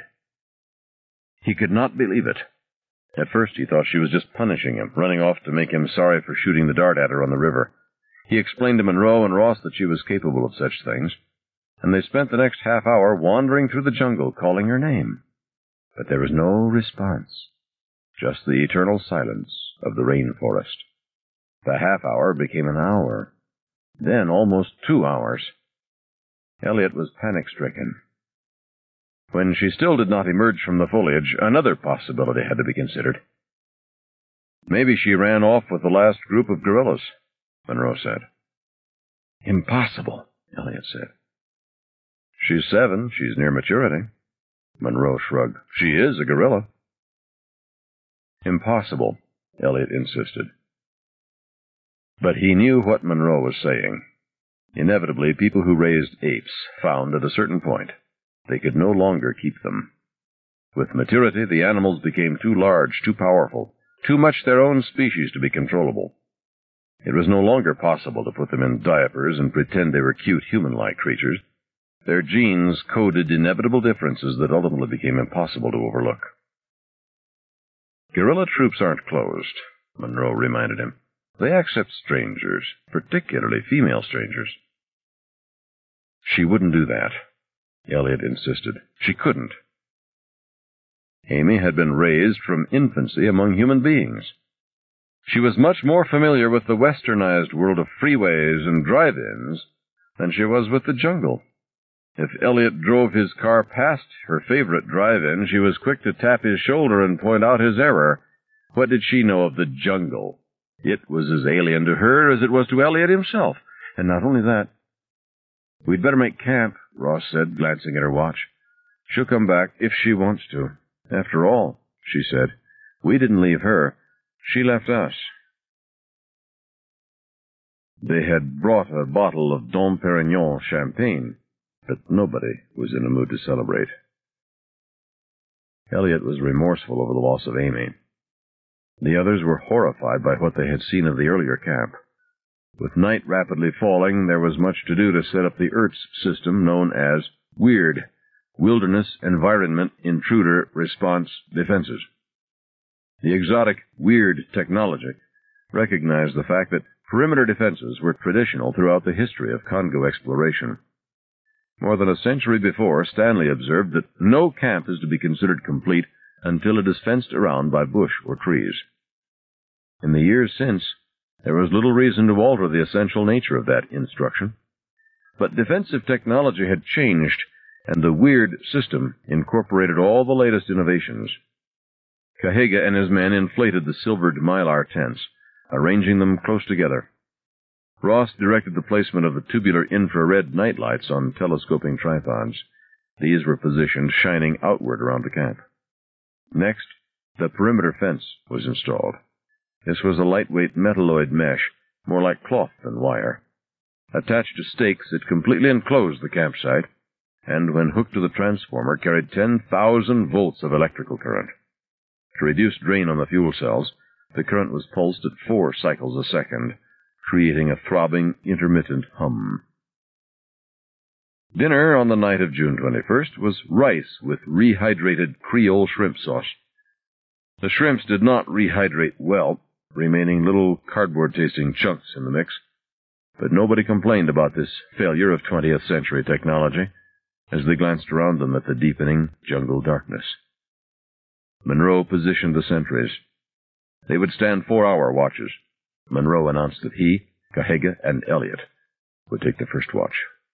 He could not believe it. At first he thought she was just punishing him, running off to make him sorry for shooting the dart at her on the river. He explained to Monroe and Ross that she was capable of such things, and they spent the next half hour wandering through the jungle, calling her name. But there was no response, just the eternal silence of the rainforest. The half hour became an hour, then almost 2 hours. Elliot was panic-stricken. When she still did not emerge from the foliage, another possibility had to be considered. Maybe she ran off with the last group of guerrillas, Monroe said. "Impossible," Elliot said. "She's 7. She's near maturity." Monroe shrugged. "She is a gorilla." "Impossible," Elliot insisted. But he knew what Monroe was saying. Inevitably, people who raised apes found at a certain point they could no longer keep them. With maturity, the animals became too large, too powerful, too much their own species to be controllable. It was no longer possible to put them in diapers and pretend they were cute human-like creatures. Their genes coded inevitable differences that ultimately became impossible to overlook. "Guerrilla troops aren't closed," Monroe reminded him. "They accept strangers, particularly female strangers." "She wouldn't do that," Elliot insisted. "She couldn't." Amy had been raised from infancy among human beings. She was much more familiar with the westernized world of freeways and drive-ins than she was with the jungle. If Elliot drove his car past her favorite drive-in, she was quick to tap his shoulder and point out his error. What did she know of the jungle? It was as alien to her as it was to Elliot himself. And not only that. "We'd better make camp," Ross said, glancing at her watch. "She'll come back if she wants to. After all," she said, "we didn't leave her. She left us." They had brought a bottle of Dom Perignon champagne, but nobody was in a mood to celebrate. Elliot was remorseful over the loss of Amy. The others were horrified by what they had seen of the earlier camp. With night rapidly falling, there was much to do to set up the Ertz system known as WEIRD, Wilderness Environment Intruder Response Defenses. The exotic WEIRD technology recognized the fact that perimeter defenses were traditional throughout the history of Congo exploration. More than a century before, Stanley observed that no camp is to be considered complete until it is fenced around by bush or trees. In the years since, there was little reason to alter the essential nature of that instruction. But defensive technology had changed, and the WEIRD system incorporated all the latest innovations. Kahega and his men inflated the silvered mylar tents, arranging them close together. Ross directed the placement of the tubular infrared nightlights on telescoping tripods. These were positioned shining outward around the camp. Next, the perimeter fence was installed. This was a lightweight metalloid mesh, more like cloth than wire. Attached to stakes, it completely enclosed the campsite, and when hooked to the transformer, carried 10,000 volts of electrical current. To reduce drain on the fuel cells, the current was pulsed at 4 cycles a second, creating a throbbing, intermittent hum. Dinner on the night of June 21st was rice with rehydrated Creole shrimp sauce. The shrimps did not rehydrate well, remaining little cardboard-tasting chunks in the mix, but nobody complained about this failure of 20th century technology as they glanced around them at the deepening jungle darkness. Monroe positioned the sentries. They would stand 4-hour watches. Monroe announced that he, Kahega, and Elliot would take the first watch.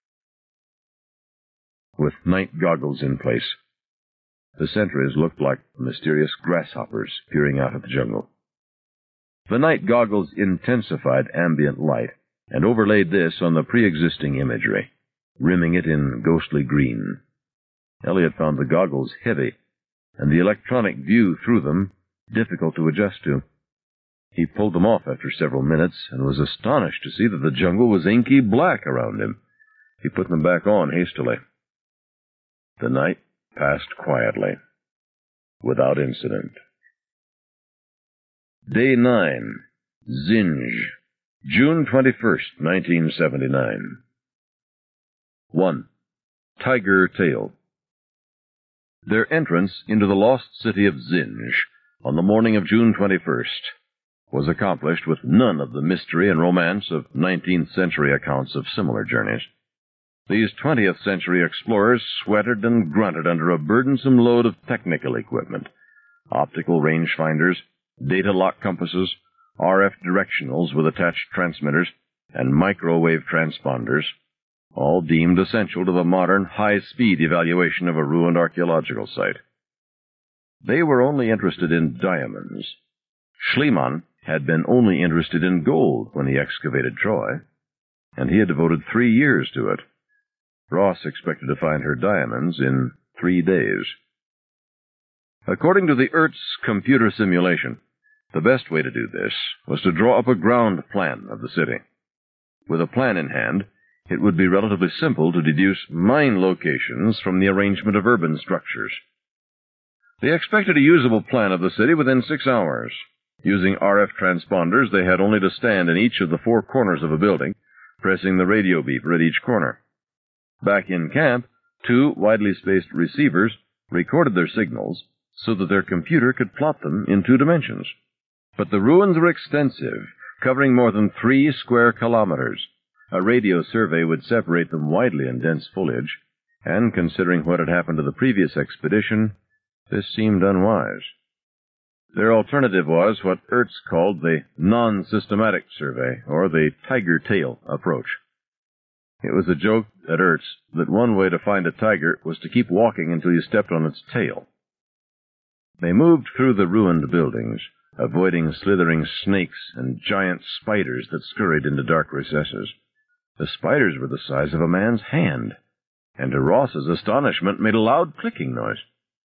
With night goggles in place, the sentries looked like mysterious grasshoppers peering out at the jungle. The night goggles intensified ambient light and overlaid this on the pre-existing imagery, rimming it in ghostly green. Elliot found the goggles heavy, and the electronic view through them difficult to adjust to. He pulled them off after several minutes and was astonished to see that the jungle was inky black around him. He put them back on hastily. The night passed quietly, without incident. Day 9, Zinj, June 21st, 1979. 1. Tiger Tail. Their entrance into the lost city of Zinj on the morning of June 21st was accomplished with none of the mystery and romance of 19th century accounts of similar journeys. These 20th century explorers sweated and grunted under a burdensome load of technical equipment: optical rangefinders, data lock compasses, RF directionals with attached transmitters, and microwave transponders, all deemed essential to the modern high-speed evaluation of a ruined archaeological site. They were only interested in diamonds. Schliemann had been only interested in gold when he excavated Troy, and he had devoted 3 years to it. Ross expected to find her diamonds in 3 days. According to the Ertz computer simulation, the best way to do this was to draw up a ground plan of the city. With a plan in hand, it would be relatively simple to deduce mine locations from the arrangement of urban structures. They expected a usable plan of the city within 6 hours. Using RF transponders, they had only to stand in each of the 4 corners of a building, pressing the radio beeper at each corner. Back in camp, 2 widely spaced receivers recorded their signals so that their computer could plot them in 2 dimensions. But the ruins were extensive, covering more than 3 square kilometers. A radio survey would separate them widely in dense foliage, and considering what had happened to the previous expedition, this seemed unwise. Their alternative was what Ertz called the non-systematic survey, or the tiger tail approach. It was a joke at Ertz that one way to find a tiger was to keep walking until you stepped on its tail. They moved through the ruined buildings, avoiding slithering snakes and giant spiders that scurried into dark recesses. The spiders were the size of a man's hand, and to Ross's astonishment made a loud clicking noise.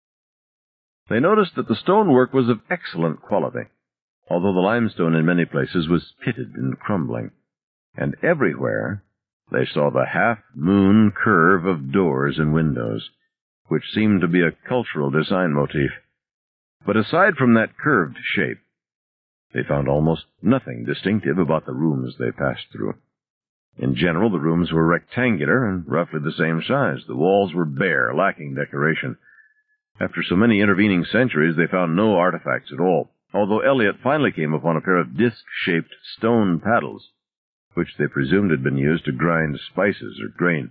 They noticed that the stonework was of excellent quality, although the limestone in many places was pitted and crumbling, and everywhere they saw the half-moon curve of doors and windows, which seemed to be a cultural design motif. But aside from that curved shape, they found almost nothing distinctive about the rooms they passed through. In general, the rooms were rectangular and roughly the same size. The walls were bare, lacking decoration. After so many intervening centuries, they found no artifacts at all, although Elliot finally came upon a pair of disc-shaped stone paddles, which they presumed had been used to grind spices or grain.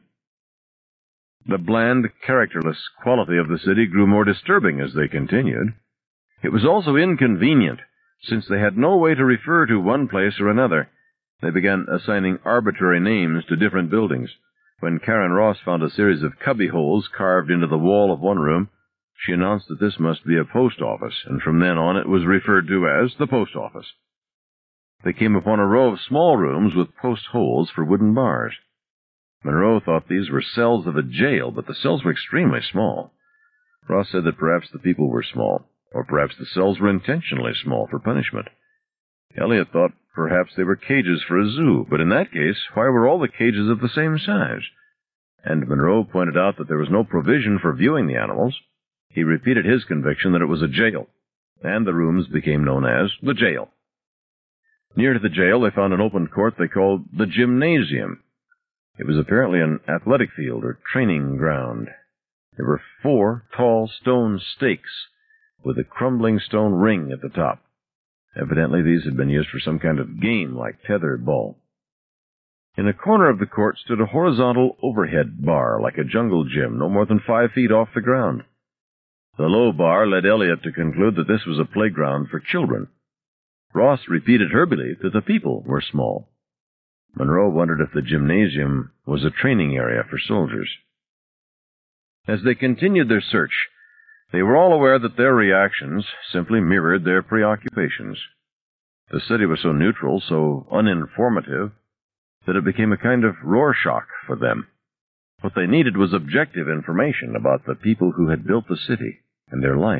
The bland, characterless quality of the city grew more disturbing as they continued. It was also inconvenient, since they had no way to refer to one place or another. They began assigning arbitrary names to different buildings. When Karen Ross found a series of cubbyholes carved into the wall of one room, she announced that this must be a post office, and from then on it was referred to as the post office. They came upon a row of small rooms with post holes for wooden bars. Monroe thought these were cells of a jail, but the cells were extremely small. Ross said that perhaps the people were small, or perhaps the cells were intentionally small for punishment. Elliot thought Perhaps they were cages for a zoo, but in that case, why were all the cages of the same size? And Monroe pointed out that there was no provision for viewing the animals. He repeated his conviction that it was a jail, and the rooms became known as the jail. Near to the jail, they found an open court they called the gymnasium. It was apparently an athletic field or training ground. There were 4 tall stone stakes with a crumbling stone ring at the top. Evidently, these had been used for some kind of game like tether ball. In a corner of the court stood a horizontal overhead bar, like a jungle gym, no more than 5 feet off the ground. The low bar led Elliot to conclude that this was a playground for children. Ross repeated her belief that the people were small. Monroe wondered if the gymnasium was a training area for soldiers. As they continued their search, they were all aware that their reactions simply mirrored their preoccupations. The city was so neutral, so uninformative, that it became a kind of Rorschach for them. What they needed was objective information about the people who had built the city and their life.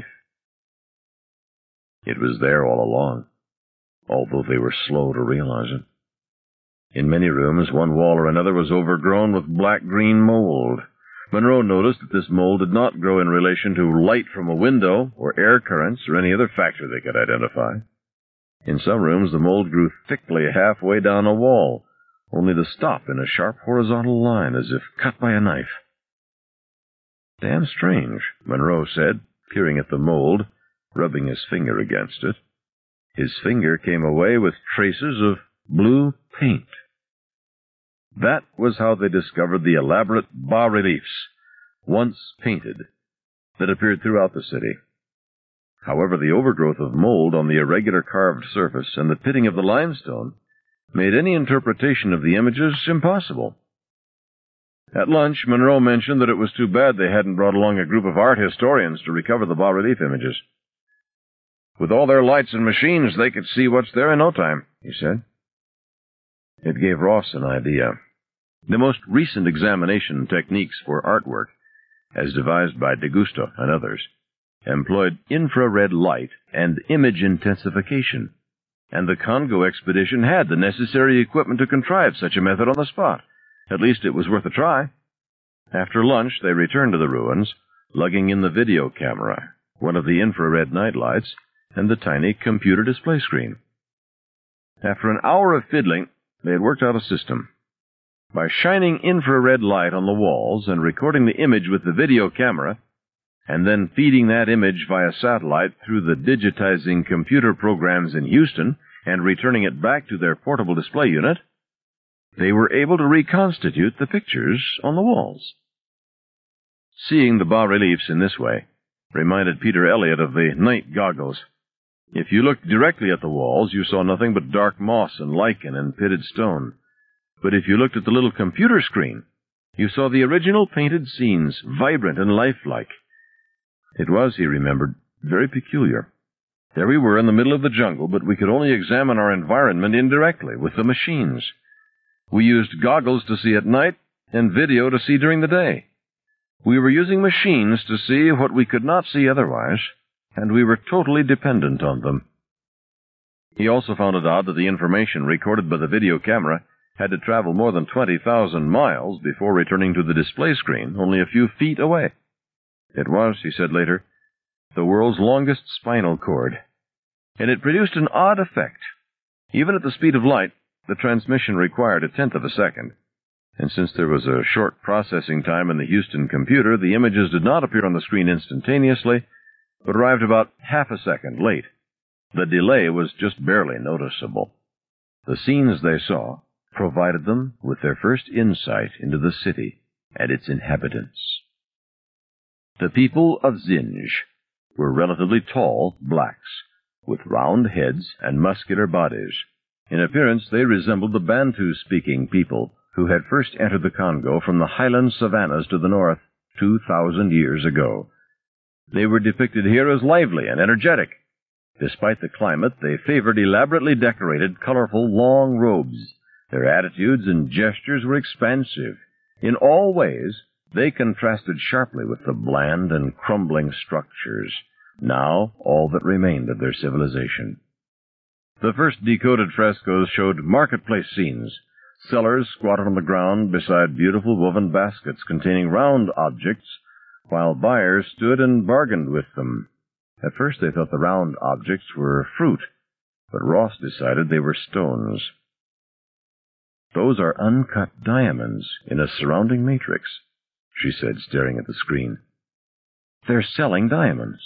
It was there all along, although they were slow to realize it. In many rooms, one wall or another was overgrown with black-green mold. Monroe noticed that this mold did not grow in relation to light from a window or air currents or any other factor they could identify. In some rooms, the mold grew thickly halfway down a wall, only to stop in a sharp horizontal line as if cut by a knife. "Damn strange," Monroe said, peering at the mold, rubbing his finger against it. His finger came away with traces of blue paint. That was how they discovered the elaborate bas-reliefs, once painted, that appeared throughout the city. However, the overgrowth of mold on the irregular carved surface and the pitting of the limestone made any interpretation of the images impossible. At lunch, Monroe mentioned that it was too bad they hadn't brought along a group of art historians to recover the bas-relief images. "With all their lights and machines, they could see what's there in no time," he said. It gave Ross an idea. The most recent examination techniques for artwork, as devised by Degusto and others, employed infrared light and image intensification, and the Congo expedition had the necessary equipment to contrive such a method on the spot. At least it was worth a try. After lunch, they returned to the ruins, lugging in the video camera, one of the infrared nightlights, and the tiny computer display screen. After an hour of fiddling, they had worked out a system. By shining infrared light on the walls and recording the image with the video camera, and then feeding that image via satellite through the digitizing computer programs in Houston and returning it back to their portable display unit, they were able to reconstitute the pictures on the walls. Seeing the bas-reliefs in this way reminded Peter Elliot of the night goggles. If you looked directly at the walls, you saw nothing but dark moss and lichen and pitted stone. But if you looked at the little computer screen, you saw the original painted scenes, vibrant and lifelike. It was, he remembered, very peculiar. There we were in the middle of the jungle, but we could only examine our environment indirectly, with the machines. We used goggles to see at night and video to see during the day. We were using machines to see what we could not see otherwise, and we were totally dependent on them. He also found it odd that the information recorded by the video camera had to travel more than 20,000 miles before returning to the display screen, only a few feet away. It was, he said later, the world's longest spinal cord, and it produced an odd effect. Even at the speed of light, the transmission required 1/10 of a second, and since there was a short processing time in the Houston computer, the images did not appear on the screen instantaneously, but arrived about half a second late. The delay was just barely noticeable. The scenes they saw provided them with their first insight into the city and its inhabitants. The people of Zinj were relatively tall blacks, with round heads and muscular bodies. In appearance, they resembled the Bantu-speaking people who had first entered the Congo from the highland savannas to the north 2,000 years ago. They were depicted here as lively and energetic. Despite the climate, they favored elaborately decorated, colorful, long robes. Their attitudes and gestures were expansive. In all ways, they contrasted sharply with the bland and crumbling structures, now all that remained of their civilization. The first decoded frescoes showed marketplace scenes. Sellers squatted on the ground beside beautiful woven baskets containing round objects, while buyers stood and bargained with them. At first they thought the round objects were fruit, but Ross decided they were stones. "Those are uncut diamonds in a surrounding matrix," she said, staring at the screen. "They're selling diamonds."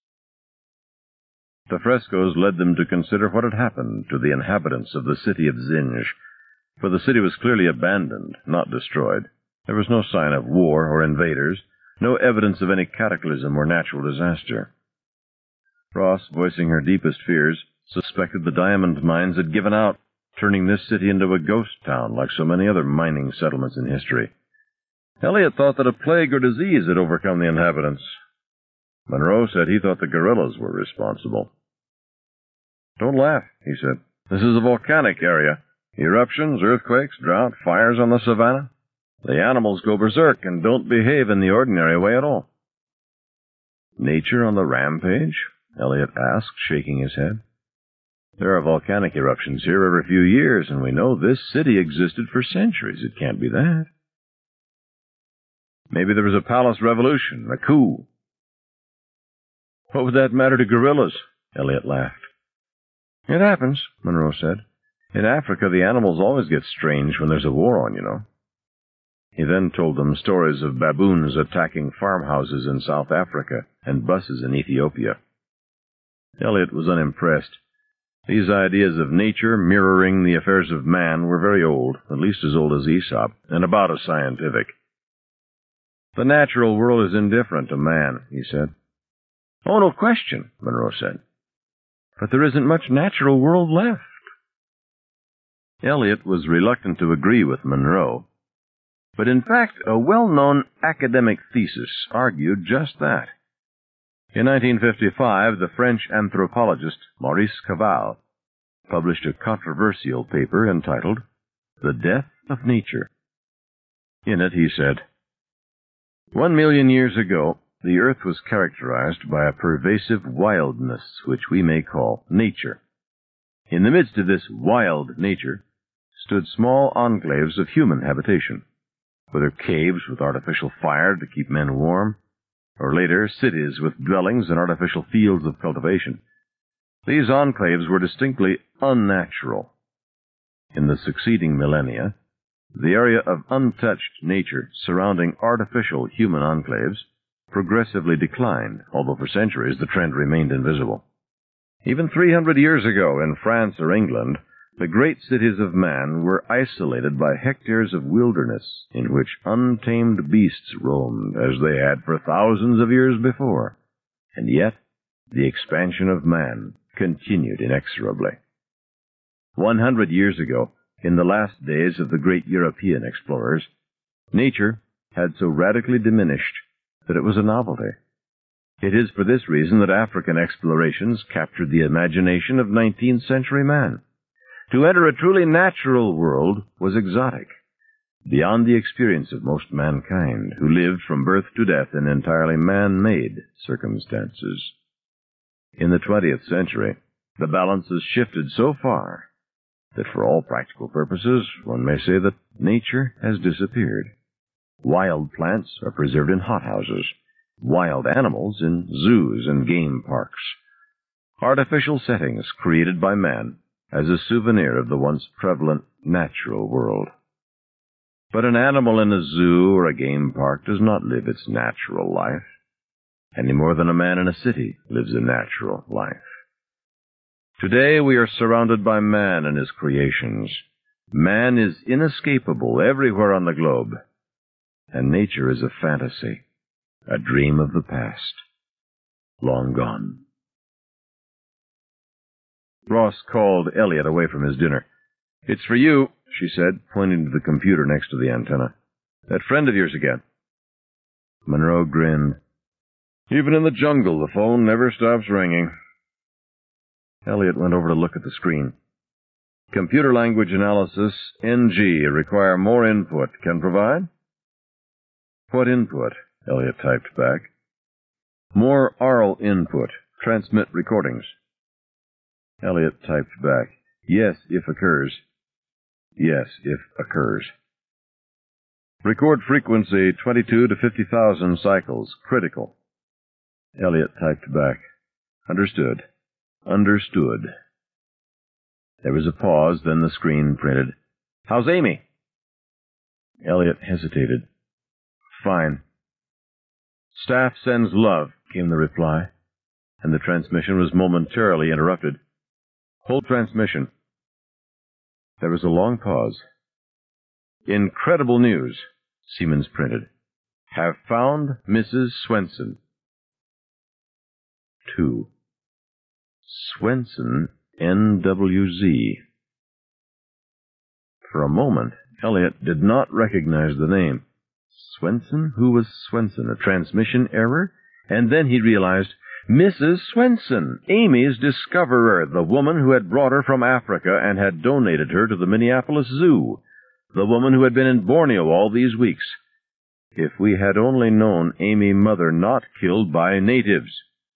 The frescoes led them to consider what had happened to the inhabitants of the city of Zinj, for the city was clearly abandoned, not destroyed. There was no sign of war or invaders, no evidence of any cataclysm or natural disaster. Ross, voicing her deepest fears, suspected the diamond mines had given out, turning this city into a ghost town like so many other mining settlements in history. Elliot thought that a plague or disease had overcome the inhabitants. Monroe said he thought the guerrillas were responsible. "Don't laugh," he said. "This is a volcanic area. Eruptions, earthquakes, drought, fires on the savannah. The animals go berserk and don't behave in the ordinary way at all." "Nature on the rampage?" Elliot asked, shaking his head. "There are volcanic eruptions here every few years, and we know this city existed for centuries. It can't be that." "Maybe there was a palace revolution, a coup." "What would that matter to guerrillas?" Elliot laughed. "It happens," Monroe said. "In Africa, the animals always get strange when there's a war on, you know." He then told them stories of baboons attacking farmhouses in South Africa and buses in Ethiopia. Elliot was unimpressed. These ideas of nature mirroring the affairs of man were very old, at least as old as Aesop, and about as scientific. "The natural world is indifferent to man," he said. "Oh, no question," Monroe said. "But there isn't much natural world left." Elliot was reluctant to agree with Monroe, but in fact a well-known academic thesis argued just that. In 1955, the French anthropologist Maurice Cavall published a controversial paper entitled "The Death of Nature." In it he said, 1 million years ago, the earth was characterized by a pervasive wildness which we may call nature. In the midst of this wild nature stood small enclaves of human habitation, whether caves with artificial fire to keep men warm, or later cities with dwellings and artificial fields of cultivation. These enclaves were distinctly unnatural. In the succeeding millennia, the area of untouched nature surrounding artificial human enclaves progressively declined, although for centuries the trend remained invisible. Even 300 years ago in France or England, the great cities of man were isolated by hectares of wilderness in which untamed beasts roamed, as they had for thousands of years before. And yet, the expansion of man continued inexorably. 100 years ago, in the last days of the great European explorers, nature had so radically diminished that it was a novelty. It is for this reason that African explorations captured the imagination of 19th century man. To enter a truly natural world was exotic, beyond the experience of most mankind, who lived from birth to death in entirely man-made circumstances. In the 20th century, the balance has shifted so far that for all practical purposes, one may say that nature has disappeared. Wild plants are preserved in hothouses, wild animals in zoos and game parks. Artificial settings created by man as a souvenir of the once prevalent natural world. But an animal in a zoo or a game park does not live its natural life, any more than a man in a city lives a natural life. Today we are surrounded by man and his creations. Man is inescapable everywhere on the globe, and nature is a fantasy, a dream of the past, long gone. Ross called Elliot away from his dinner. "It's for you," she said, pointing to the computer next to the antenna. "That friend of yours again." Monroe grinned. "Even in the jungle, the phone never stops ringing." Elliot went over to look at the screen. "Computer language analysis, NG, require more input. Can provide?" "What input?" Elliot typed back. "More oral input. Transmit recordings." Elliot typed back, "Yes, if occurs." "Yes, if occurs." "Record frequency 22 to 50,000 cycles. Critical." Elliot typed back, "Understood. Understood." There was a pause, then the screen printed, "How's Amy?" Elliot hesitated. "Fine." "Staff sends love," came the reply, and the transmission was momentarily interrupted. "Hold transmission." There was a long pause. "Incredible news," Siemens printed. "Have found Mrs. Swenson." 2. Swenson, NWZ. For a moment, Elliot did not recognize the name. Swenson? Who was Swenson? A transmission error? And then he realized, Mrs. Swenson, Amy's discoverer, the woman who had brought her from Africa and had donated her to the Minneapolis Zoo, the woman who had been in Borneo all these weeks. If we had only known Amy Mother not killed by natives.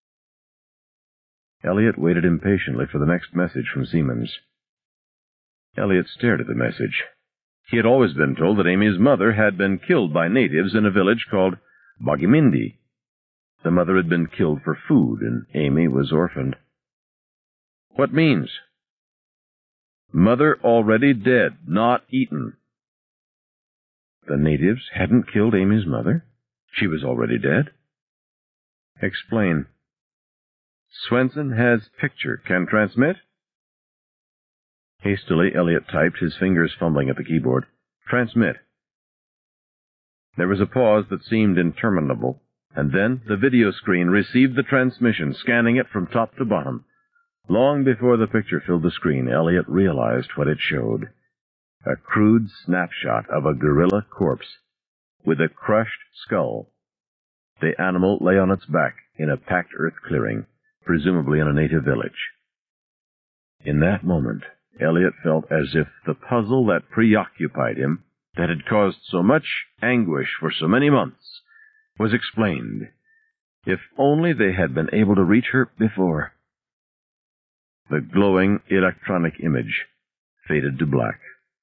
Elliot waited impatiently for the next message from Siemens. Elliot stared at the message. He had always been told that Amy's mother had been killed by natives in a village called Bogimindi. The mother had been killed for food, and Amy was orphaned. What means? Mother already dead, not eaten. The natives hadn't killed Amy's mother? She was already dead? Explain. Swenson has picture. Can transmit? Hastily, Elliot typed, his fingers fumbling at the keyboard. Transmit. There was a pause that seemed interminable, and then the video screen received the transmission, scanning it from top to bottom. Long before the picture filled the screen, Elliot realized what it showed. A crude snapshot of a gorilla corpse with a crushed skull. The animal lay on its back in a packed earth clearing, presumably in a native village. In that moment, Elliot felt as if the puzzle that preoccupied him, that had caused so much anguish for so many months, was explained. If only they had been able to reach her before. The glowing electronic image faded to black.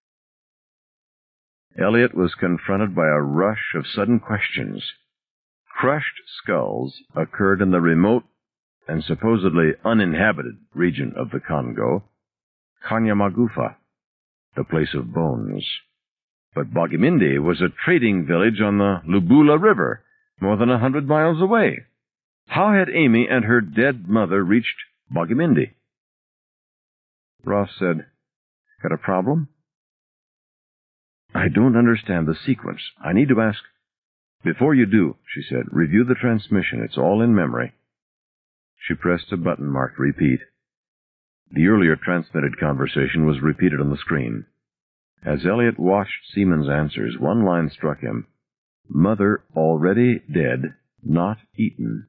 Elliot was confronted by a rush of sudden questions. Crushed skulls occurred in the remote and supposedly uninhabited region of the Congo, Kanyamagufa, the place of bones. But Bogimindi was a trading village on the Lubula River, more than 100 miles away. How had Amy and her dead mother reached Bogimindi? Ross said, Got a problem? I don't understand the sequence. I need to ask. Before you do, she said, review the transmission. It's all in memory. She pressed a button marked Repeat. The earlier transmitted conversation was repeated on the screen. As Elliot watched Siemens' answers, one line struck him. Mother already dead, not eaten.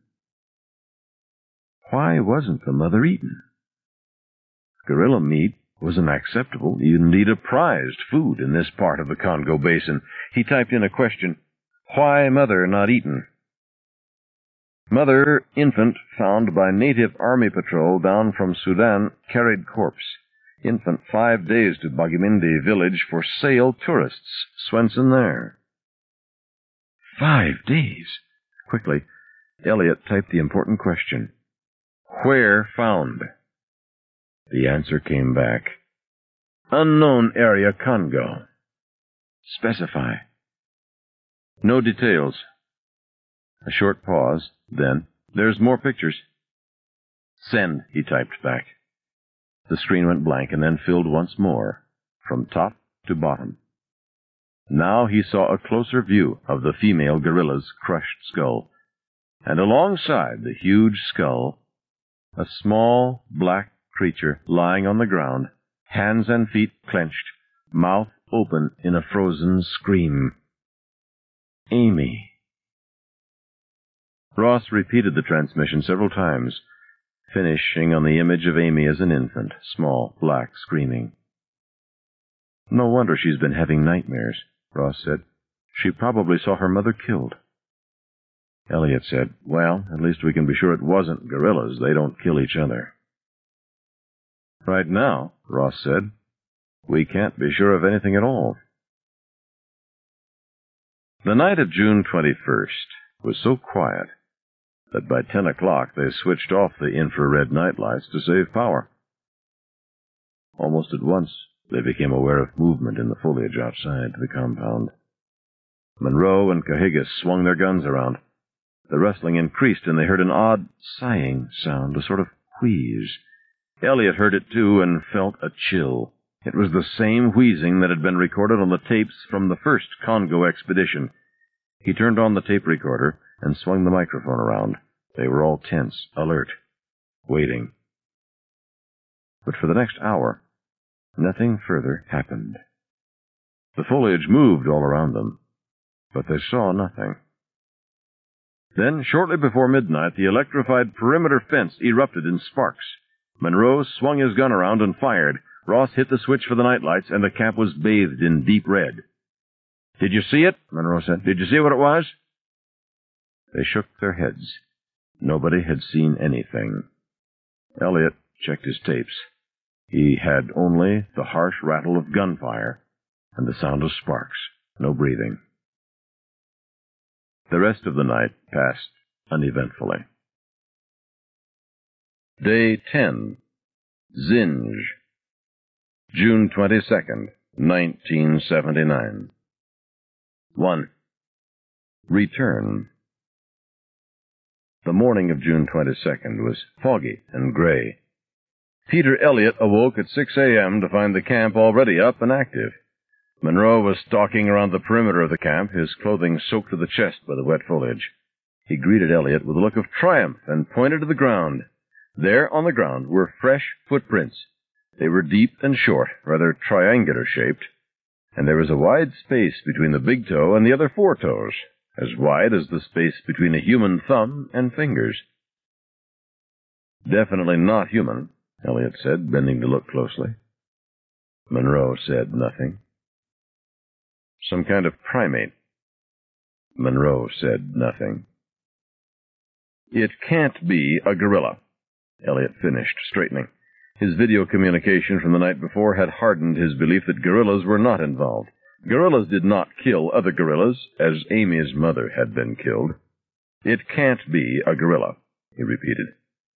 Why wasn't the mother eaten? Gorilla meat was an acceptable, indeed a prized food in this part of the Congo Basin. He typed in a question. Why mother not eaten? Mother, infant, found by native army patrol down from Sudan, carried corpse. Infant 5 days to Bogimindi village for sale tourists. Swenson there. 5 days? Quickly, Elliot typed the important question. Where found? The answer came back. Unknown area, Congo. Specify. No details. A short pause, then, there's more pictures. Send, he typed back. The screen went blank and then filled once more, from top to bottom. Now he saw a closer view of the female gorilla's crushed skull, and alongside the huge skull, a small black creature lying on the ground, hands and feet clenched, mouth open in a frozen scream. Amy. Ross repeated the transmission several times, finishing on the image of Amy as an infant, small, black, screaming. No wonder she's been having nightmares, Ross said. She probably saw her mother killed. Elliot said, Well, at least we can be sure it wasn't gorillas. They don't kill each other. Right now, Ross said, we can't be sure of anything at all. The night of June 21st was so quiet that by 10 o'clock they switched off the infrared nightlights to save power. Almost at once, they became aware of movement in the foliage outside the compound. Monroe and Cahigas swung their guns around. The rustling increased, and they heard an odd sighing sound, a sort of wheeze. Elliot heard it, too, and felt a chill. It was the same wheezing that had been recorded on the tapes from the first Congo expedition. He turned on the tape recorder and swung the microphone around. They were all tense, alert, waiting. But for the next hour, nothing further happened. The foliage moved all around them, but they saw nothing. Then, shortly before midnight, the electrified perimeter fence erupted in sparks. Monroe swung his gun around and fired. Ross hit the switch for the nightlights, and the camp was bathed in deep red. "Did you see it?" Monroe said. "Did you see what it was?" They shook their heads. Nobody had seen anything. Elliot checked his tapes. He had only the harsh rattle of gunfire and the sound of sparks. No breathing. The rest of the night passed uneventfully. Day 10. Zinj. June 22nd, 1979. 1. Return. The morning of June 22nd was foggy and gray. Peter Elliott awoke at 6 a.m. to find the camp already up and active. Monroe was stalking around the perimeter of the camp, his clothing soaked to the chest by the wet foliage. He greeted Elliott with a look of triumph and pointed to the ground. There on the ground were fresh footprints. They were deep and short, rather triangular-shaped, and there was a wide space between the big toe and the other 4 toes, as wide as the space between a human thumb and fingers. "Definitely not human," Elliott said, bending to look closely. Monroe said nothing. "Some kind of primate." Monroe said nothing. "It can't be a gorilla," Elliott finished, straightening. His video communication from the night before had hardened his belief that gorillas were not involved. Gorillas did not kill other gorillas, as Amy's mother had been killed. "It can't be a gorilla," he repeated.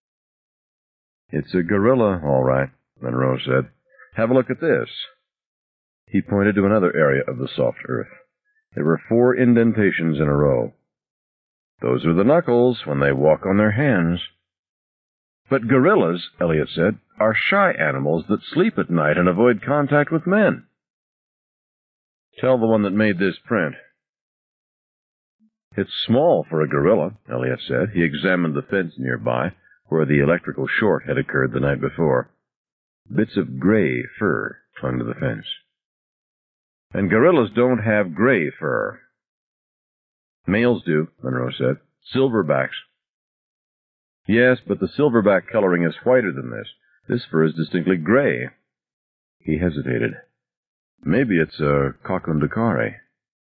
"It's a gorilla, all right," Monroe said. "Have a look at this." He pointed to another area of the soft earth. There were 4 indentations in a row. "Those are the knuckles when they walk on their hands." "But gorillas," Elliott said, "are shy animals that sleep at night and avoid contact with men." "Tell the one that made this print." "It's small for a gorilla," Elliott said. He examined the fence nearby, where the electrical short had occurred the night before. Bits of gray fur clung to the fence. "And gorillas don't have gray fur." "Males do," Monroe said. "Silverbacks." "Yes, but the silverback coloring is whiter than this. This fur is distinctly gray." He hesitated. "Maybe it's a Kakundakari."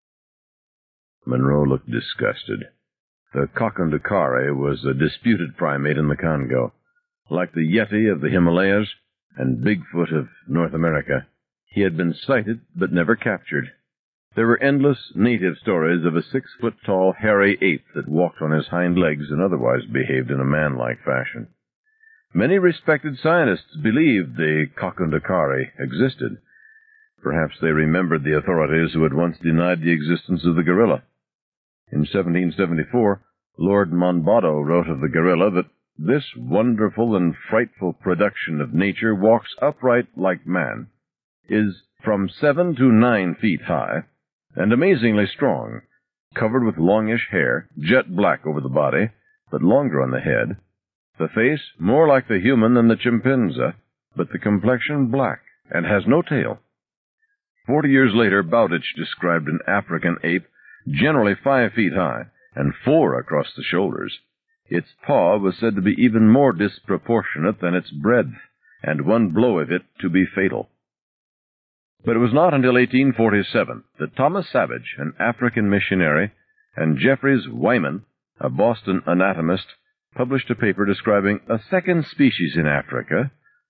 Monroe looked disgusted. The Kakundakari was a disputed primate in the Congo. Like the Yeti of the Himalayas and Bigfoot of North America, he had been sighted but never captured. There were endless native stories of a 6-foot-tall hairy ape that walked on his hind legs and otherwise behaved in a man-like fashion. Many respected scientists believed the Kakundakari existed. Perhaps they remembered the authorities who had once denied the existence of the gorilla. In 1774, Lord Monboddo wrote of the gorilla that this wonderful and frightful production of nature walks upright like man, is from 7 to 9 feet high, and amazingly strong, covered with longish hair, jet black over the body, but longer on the head, the face more like the human than the chimpanzee, but the complexion black, and has no tail. 40 years later, Bowditch described an African ape generally 5 feet high, and 4 across the shoulders. Its paw was said to be even more disproportionate than its breadth, and one blow of it to be fatal. But it was not until 1847 that Thomas Savage, an African missionary, and Jeffries Wyman, a Boston anatomist, published a paper describing a second species in Africa,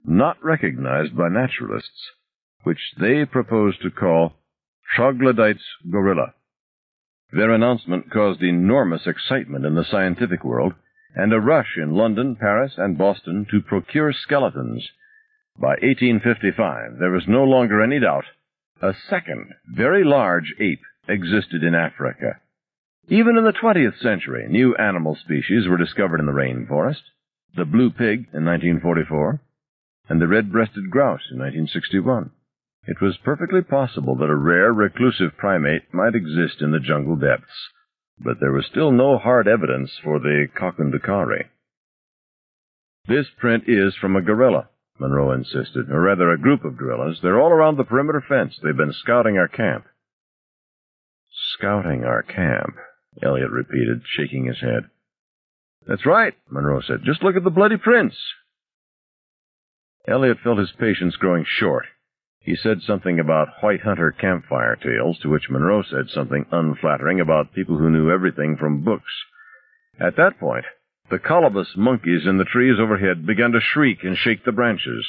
not recognized by naturalists, which they proposed to call troglodytes gorilla. Their announcement caused enormous excitement in the scientific world and a rush in London, Paris, and Boston to procure skeletons. By 1855, there was no longer any doubt. A second, very large ape existed in Africa. Even in the 20th century, new animal species were discovered in the rainforest. The blue pig in 1944, and the red-breasted grouse in 1961. It was perfectly possible that a rare, reclusive primate might exist in the jungle depths, but there was still no hard evidence for the Kakundakari. This print is from a gorilla, Monroe insisted, or rather a group of gorillas. They're all around the perimeter fence. They've been scouting our camp. Scouting our camp, Elliot repeated, shaking his head. That's right, Monroe said. Just look at the bloody prints. Elliot felt his patience growing short. He said something about white hunter campfire tales, to which Monroe said something unflattering about people who knew everything from books. At that point, the colobus monkeys in the trees overhead began to shriek and shake the branches.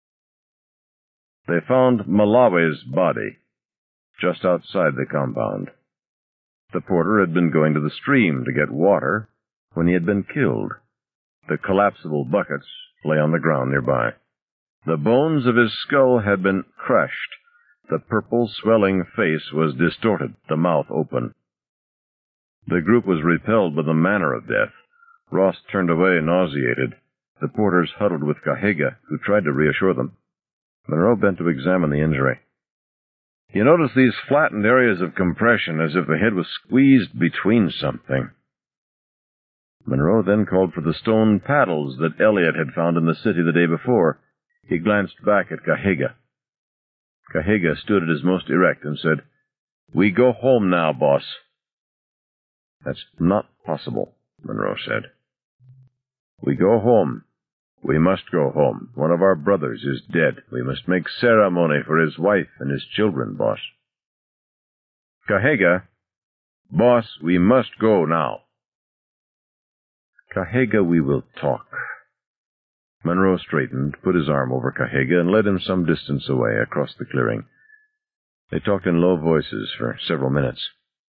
They found Malawi's body just outside the compound. The porter had been going to the stream to get water when he had been killed. The collapsible buckets lay on the ground nearby. The bones of his skull had been crushed. The purple, swelling face was distorted, the mouth open. The group was repelled by the manner of death. Ross turned away, nauseated. The porters huddled with Kahega, who tried to reassure them. Monroe bent to examine the injury. He noticed these flattened areas of compression, as if the head was squeezed between something. Monroe then called for the stone paddles that Elliot had found in the city the day before. He glanced back at Kahega. Kahega stood at his most erect and said, "We go home now, boss." "That's not possible," Monroe said. "We go home. We must go home. One of our brothers is dead. We must make ceremony for his wife and his children, boss." "Kahega, boss, we must go now." "Kahega, we will talk." Monroe straightened, put his arm over Kahega, and led him some distance away across the clearing. They talked in low voices for several minutes.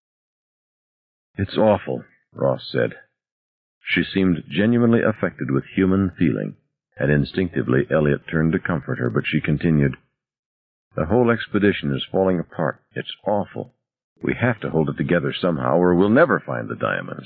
"It's awful," Ross said. She seemed genuinely affected with human feeling, and instinctively Elliot turned to comfort her, but she continued, "The whole expedition is falling apart. It's awful. We have to hold it together somehow, or we'll never find the diamonds."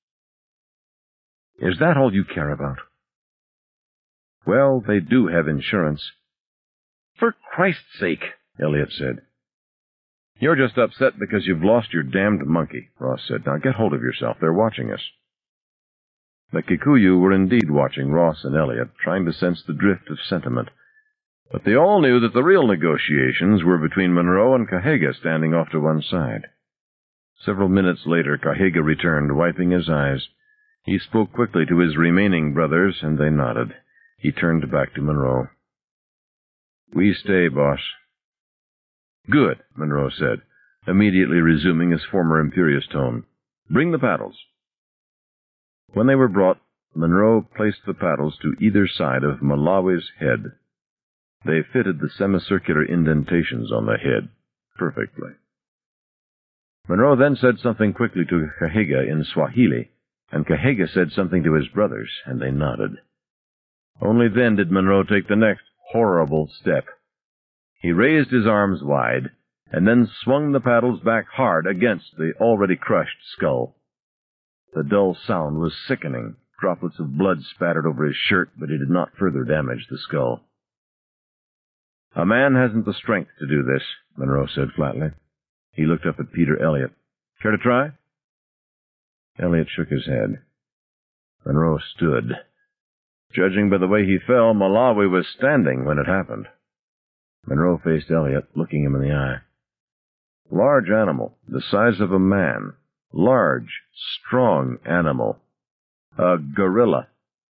"Is that all you care about?" "Well, they do have insurance." "For Christ's sake," Elliot said. "You're just upset because you've lost your damned monkey," Ross said. "Now get hold of yourself. They're watching us." The Kikuyu were indeed watching Ross and Elliot, trying to sense the drift of sentiment. But they all knew that the real negotiations were between Monroe and Kahega, standing off to one side. Several minutes later, Kahega returned, wiping his eyes. He spoke quickly to his remaining brothers, and they nodded. He turned back to Monroe. "We stay, boss." "Good," Monroe said, immediately resuming his former imperious tone. "Bring the paddles." When they were brought, Monroe placed the paddles to either side of Malawi's head. They fitted the semicircular indentations on the head perfectly. Monroe then said something quickly to Kahega in Swahili, and Kahega said something to his brothers, and they nodded. Only then did Monroe take the next horrible step. He raised his arms wide, and then swung the paddles back hard against the already crushed skull. The dull sound was sickening. Droplets of blood spattered over his shirt, but it did not further damage the skull. "A man hasn't the strength to do this," Monroe said flatly. He looked up at Peter Elliot. "Care to try?" Elliot shook his head. Monroe stood. Judging by the way he fell, Malawi was standing when it happened. Monroe faced Elliot, looking him in the eye. "Large animal, the size of a man. Large, strong animal. A gorilla."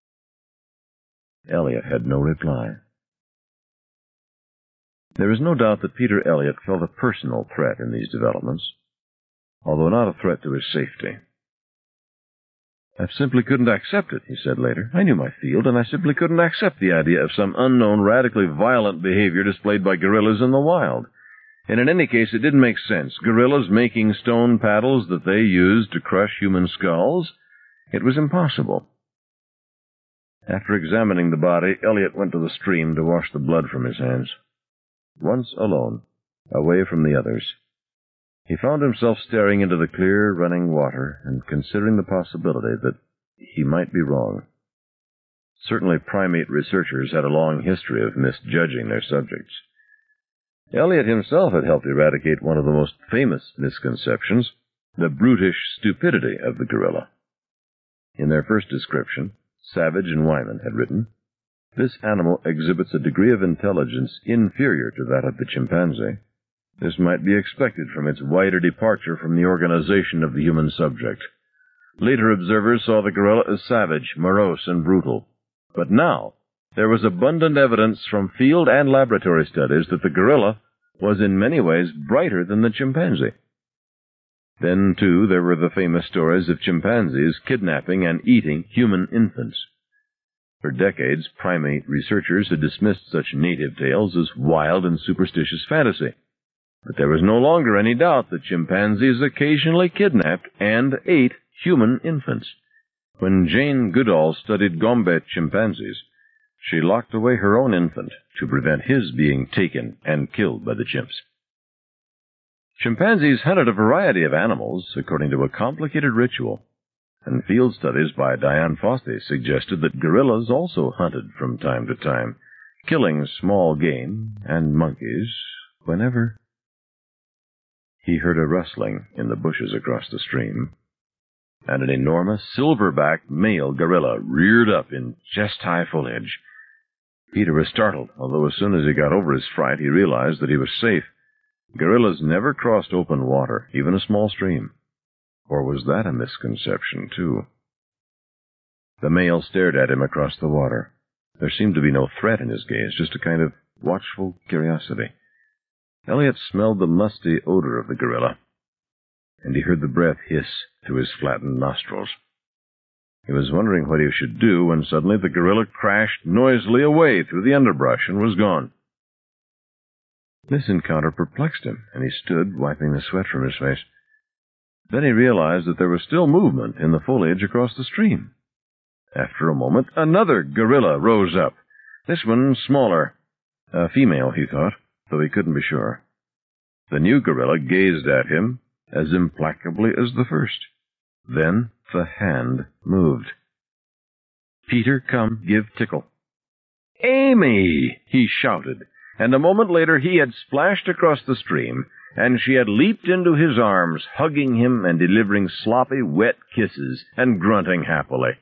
Elliot had no reply. There is no doubt that Peter Elliot felt a personal threat in these developments, although not a threat to his safety. "I simply couldn't accept it," he said later. "I knew my field, and I simply couldn't accept the idea of some unknown, radically violent behavior displayed by gorillas in the wild. And in any case, it didn't make sense. Gorillas making stone paddles that they used to crush human skulls? It was impossible." After examining the body, Elliot went to the stream to wash the blood from his hands. Once alone, away from the others, he found himself staring into the clear, running water and considering the possibility that he might be wrong. Certainly primate researchers had a long history of misjudging their subjects. Elliot himself had helped eradicate one of the most famous misconceptions, the brutish stupidity of the gorilla. In their first description, Savage and Wyman had written, "This animal exhibits a degree of intelligence inferior to that of the chimpanzee. This might be expected from its wider departure from the organization of the human subject. Later observers saw the gorilla as savage, morose, and brutal. But now there was abundant evidence from field and laboratory studies that the gorilla was in many ways brighter than the chimpanzee." Then, too, there were the famous stories of chimpanzees kidnapping and eating human infants. For decades, primate researchers had dismissed such native tales as wild and superstitious fantasy. But there was no longer any doubt that chimpanzees occasionally kidnapped and ate human infants. When Jane Goodall studied Gombe chimpanzees, she locked away her own infant to prevent his being taken and killed by the chimps. Chimpanzees hunted a variety of animals according to a complicated ritual, and field studies by Dian Fossey suggested that gorillas also hunted from time to time, killing small game and monkeys whenever. He heard a rustling in the bushes across the stream, and an enormous silverback male gorilla reared up in chest-high foliage. Peter was startled, although as soon as he got over his fright, he realized that he was safe. Gorillas never crossed open water, even a small stream. Or was that a misconception, too? The male stared at him across the water. There seemed to be no threat in his gaze, just a kind of watchful curiosity. Elliot smelled the musty odor of the gorilla, and he heard the breath hiss through his flattened nostrils. He was wondering what he should do when suddenly the gorilla crashed noisily away through the underbrush and was gone. This encounter perplexed him, and he stood, wiping the sweat from his face. Then he realized that there was still movement in the foliage across the stream. After a moment, another gorilla rose up, this one smaller. A female, he thought, though he couldn't be sure. The new gorilla gazed at him as implacably as the first. Then the hand moved. "Peter, come, give tickle." "Amy!" he shouted, and a moment later he had splashed across the stream, and she had leaped into his arms, hugging him and delivering sloppy, wet kisses and grunting happily.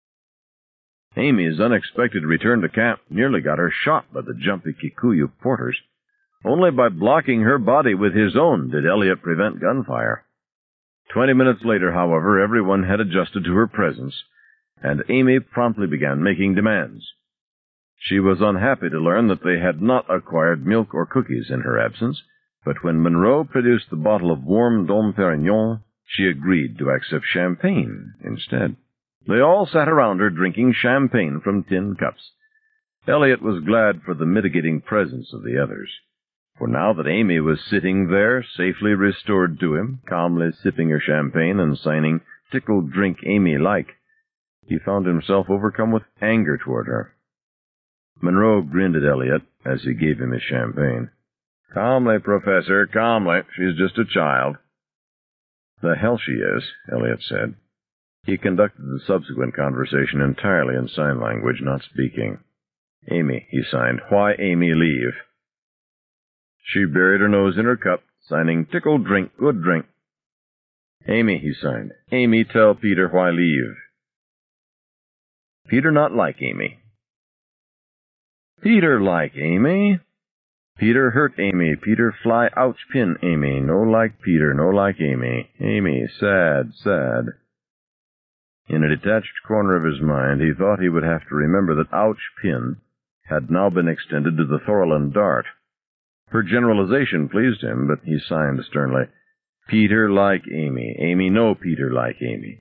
Amy's unexpected return to camp nearly got her shot by the jumpy Kikuyu porters. Only by blocking her body with his own did Elliot prevent gunfire. 20 minutes later, however, everyone had adjusted to her presence, and Amy promptly began making demands. She was unhappy to learn that they had not acquired milk or cookies in her absence, but when Monroe produced the bottle of warm Dom Perignon, she agreed to accept champagne instead. They all sat around her drinking champagne from tin cups. Elliot was glad for the mitigating presence of the others, for now that Amy was sitting there, safely restored to him, calmly sipping her champagne and signing, "Tickle drink Amy like," he found himself overcome with anger toward her. Monroe grinned at Elliot as he gave him his champagne. "Calmly, Professor, calmly. She's just a child." "The hell she is," Elliot said. He conducted the subsequent conversation entirely in sign language, not speaking. "Amy," he signed. "Why Amy leave?" She buried her nose in her cup, signing, "Tickle drink, good drink." "Amy," he signed. "Amy, tell Peter why leave." "Peter not like Amy." "Peter like Amy?" "Peter hurt Amy. Peter fly ouch pin Amy. No like Peter, no like Amy. Amy, sad, sad." In a detached corner of his mind, he thought he would have to remember that ouch pin had now been extended to the Thorland dart. Her generalization pleased him, but he signed sternly, "Peter like Amy. Amy no Peter like Amy.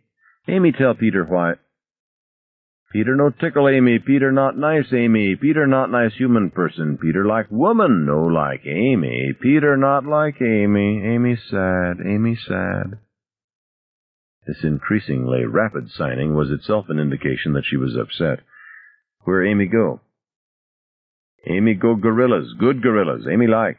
Amy tell Peter why. Peter no tickle Amy, Peter not nice Amy, Peter not nice human person, Peter like woman, no like Amy, Peter not like Amy, Amy sad, Amy sad. This increasingly rapid signing was itself an indication that she was upset. Where Amy go? Amy go gorillas, good gorillas, Amy like.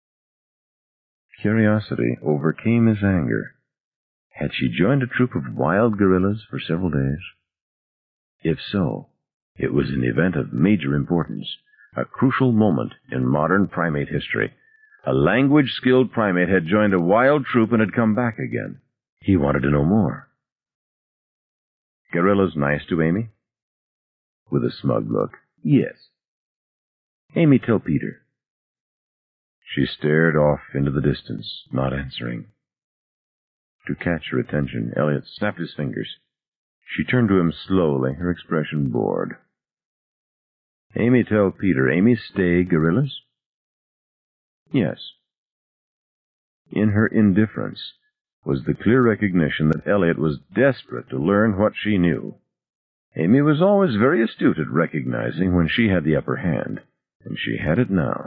Curiosity overcame his anger. Had she joined a troop of wild gorillas for several days? If so, it was an event of major importance, a crucial moment in modern primate history. A language-skilled primate had joined a wild troop and had come back again. He wanted to know more. Gorillas nice to Amy? With a smug look. Yes. Amy tell Peter. She stared off into the distance, not answering. To catch her attention, Elliot snapped his fingers. She turned to him slowly, her expression bored. Amy tell Peter, Amy stay gorillas? Yes. In her indifference was the clear recognition that Elliot was desperate to learn what she knew. Amy was always very astute at recognizing when she had the upper hand, and she had it now.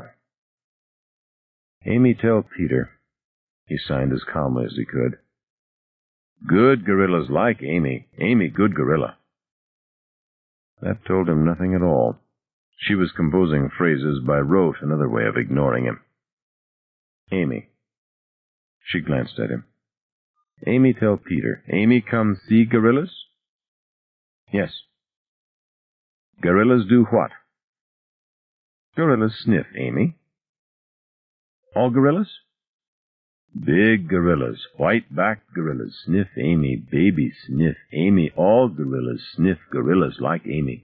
Amy tell Peter. He signed as calmly as he could. Good gorillas like Amy. Amy good gorilla. That told him nothing at all. She was composing phrases by rote, another way of ignoring him. Amy. She glanced at him. Amy tell Peter. Amy come see gorillas? Yes. Gorillas do what? Gorillas sniff, Amy. All gorillas? Big gorillas, white-backed gorillas, sniff Amy, baby sniff Amy, all gorillas sniff gorillas like Amy.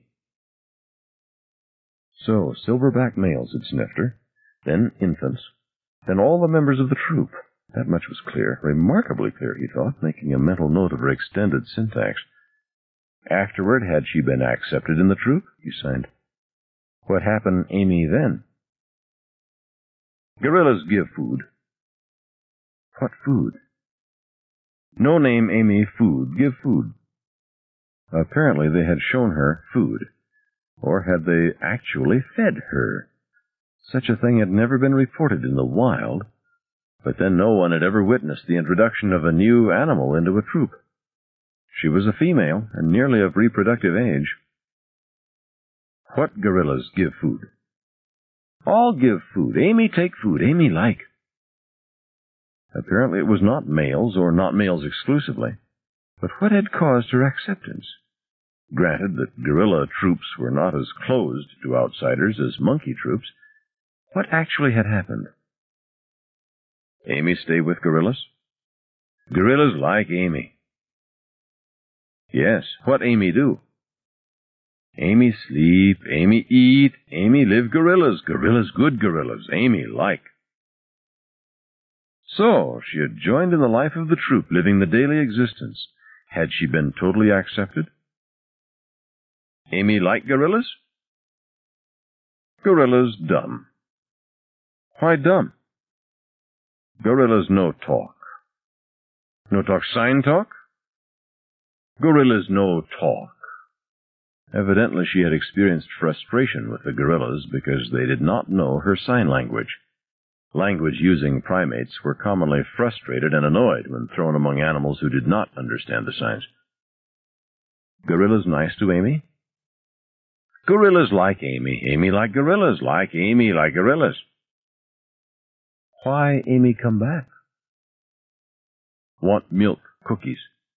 So, silverback males had sniffed her, then infants, then all the members of the troop. That much was clear, remarkably clear, he thought, making a mental note of her extended syntax. Afterward, had she been accepted in the troop? He signed. What happened, Amy, then? Gorillas give food. What food? No name Amy food. Give food. Apparently they had shown her food. Or had they actually fed her? Such a thing had never been reported in the wild, but then no one had ever witnessed the introduction of a new animal into a troop. She was a female and nearly of reproductive age. What gorillas give food? All give food. Amy take food. Amy like. Apparently it was not males, or not males exclusively. But what had caused her acceptance? Granted that gorilla troops were not as closed to outsiders as monkey troops, what actually had happened? Amy stay with gorillas? Gorillas like Amy. Yes, what Amy do? Amy sleep, Amy eat, Amy live gorillas, gorillas good gorillas, Amy like. So, she had joined in the life of the troop, living the daily existence. Had she been totally accepted? Amy like gorillas? Gorillas dumb. Why dumb? Gorillas no talk. No talk sign talk? Gorillas no talk. Evidently she had experienced frustration with the gorillas because they did not know her sign language. Language-using primates were commonly frustrated and annoyed when thrown among animals who did not understand the signs. Gorillas nice to Amy? Gorillas like Amy. Amy like gorillas. Like Amy like gorillas. Why Amy come back? Want milk, cookies.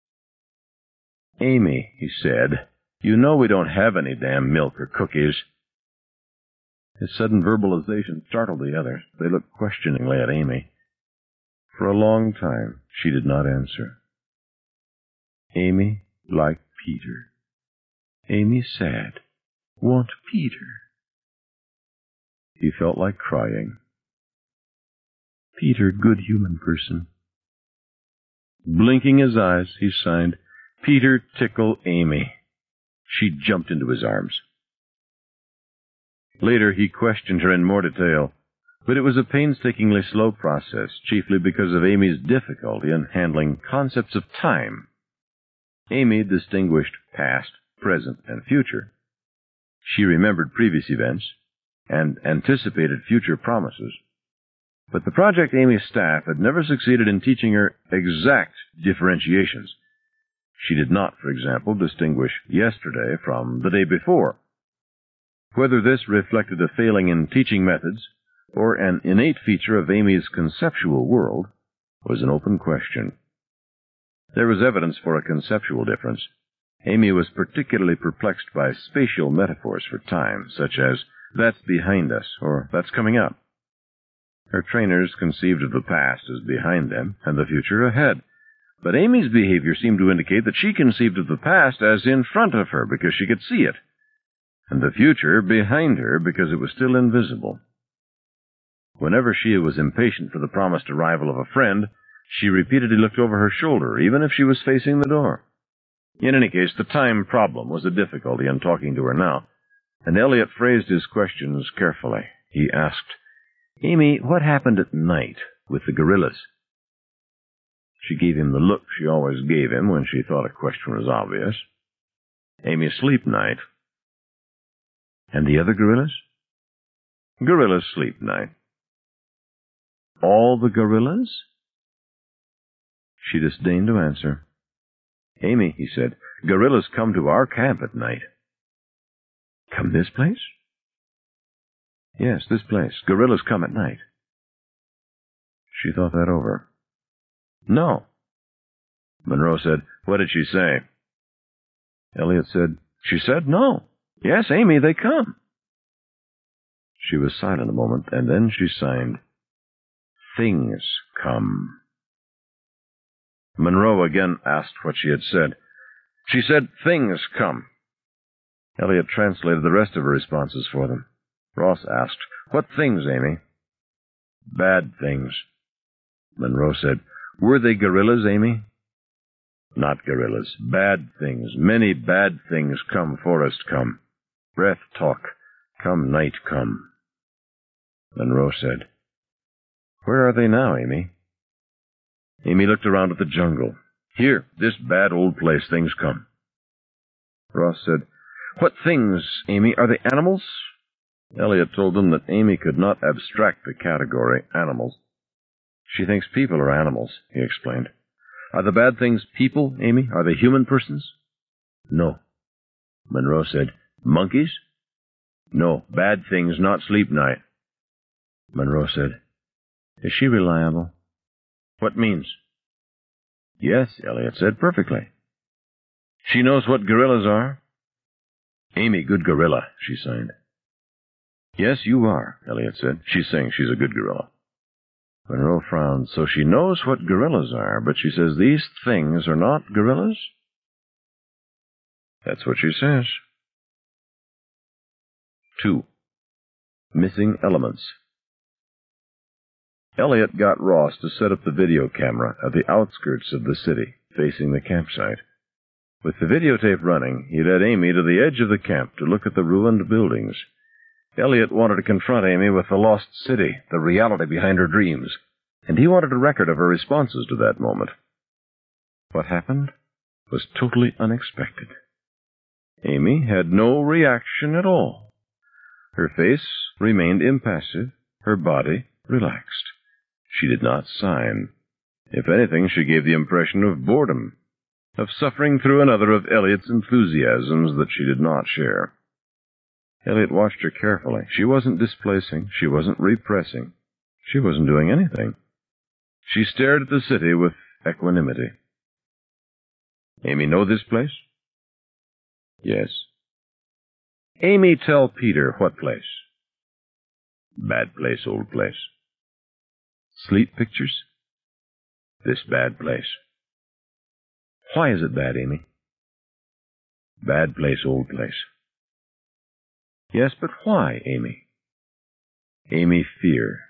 Amy, he said, you know we don't have any damn milk or cookies. His sudden verbalization startled the others. They looked questioningly at Amy. For a long time, she did not answer. Amy like Peter. Amy sad. Want Peter. He felt like crying. Peter, good human person. Blinking his eyes, he signed, Peter tickle Amy. She jumped into his arms. Later, he questioned her in more detail, but it was a painstakingly slow process, chiefly because of Amy's difficulty in handling concepts of time. Amy distinguished past, present, and future. She remembered previous events and anticipated future promises. But the Project Amy staff had never succeeded in teaching her exact differentiations. She did not, for example, distinguish yesterday from the day before. Whether this reflected a failing in teaching methods or an innate feature of Amy's conceptual world was an open question. There was evidence for a conceptual difference. Amy was particularly perplexed by spatial metaphors for time, such as, "That's behind us," or "That's coming up." Her trainers conceived of the past as behind them and the future ahead. But Amy's behavior seemed to indicate that she conceived of the past as in front of her because she could see it, and the future behind her because it was still invisible. Whenever she was impatient for the promised arrival of a friend, she repeatedly looked over her shoulder, even if she was facing the door. In any case, the time problem was a difficulty in talking to her now, and Elliot phrased his questions carefully. He asked, "Amy, what happened at night with the gorillas?" She gave him the look she always gave him when she thought a question was obvious. "Amy, sleep night." "And the other gorillas?" "Gorillas sleep night." "All the gorillas?" She disdained to answer. "Amy," he said, "gorillas come to our camp at night." "Come this place?" "Yes, this place. Gorillas come at night." She thought that over. "No." Monroe said, "What did she say?" Elliot said, "She said no. Yes, Amy, they come." She was silent a moment, and then she signed, "Things come." Monroe again asked what she had said. "She said, 'Things come.'" Elliot translated the rest of her responses for them. Ross asked, "What things, Amy?" "Bad things." Monroe said, "Were they gorillas, Amy?" "Not gorillas. Bad things. Many bad things come, forest come. Breath talk. Come, night come." Monroe said, "Where are they now, Amy?" Amy looked around at the jungle. "Here, this bad old place, things come." Ross said, "What things, Amy? Are they animals?" Elliot told them that Amy could not abstract the category animals. "She thinks people are animals," he explained. "Are the bad things people, Amy? Are they human persons?" "No." Monroe said, "Monkeys?" "No. Bad things, not sleep night." Monroe said, "Is she reliable?" "What means?" "Yes," Elliot said, "perfectly." "She knows what gorillas are?" "Amy, good gorilla," she signed. "Yes, you are," Elliot said. "She's saying she's a good gorilla." Monroe frowned. "So she knows what gorillas are, but she says these things are not gorillas?" "That's what she says." 2. Missing elements. Elliot got Ross to set up the video camera at the outskirts of the city, facing the campsite. With the videotape running, he led Amy to the edge of the camp to look at the ruined buildings. Elliot wanted to confront Amy with the lost city, the reality behind her dreams, and he wanted a record of her responses to that moment. What happened was totally unexpected. Amy had no reaction at all. Her face remained impassive, her body relaxed. She did not sign. If anything, she gave the impression of boredom, of suffering through another of Elliot's enthusiasms that she did not share. Elliot watched her carefully. She wasn't displacing. She wasn't repressing. She wasn't doing anything. She stared at the city with equanimity. "Amy, know this place?" "Yes." "Amy, tell Peter what place?" "Bad place, old place." "Sleep pictures?" "This bad place." "Why is it bad, Amy?" "Bad place, old place." "Yes, but why, Amy?" "Amy, fear."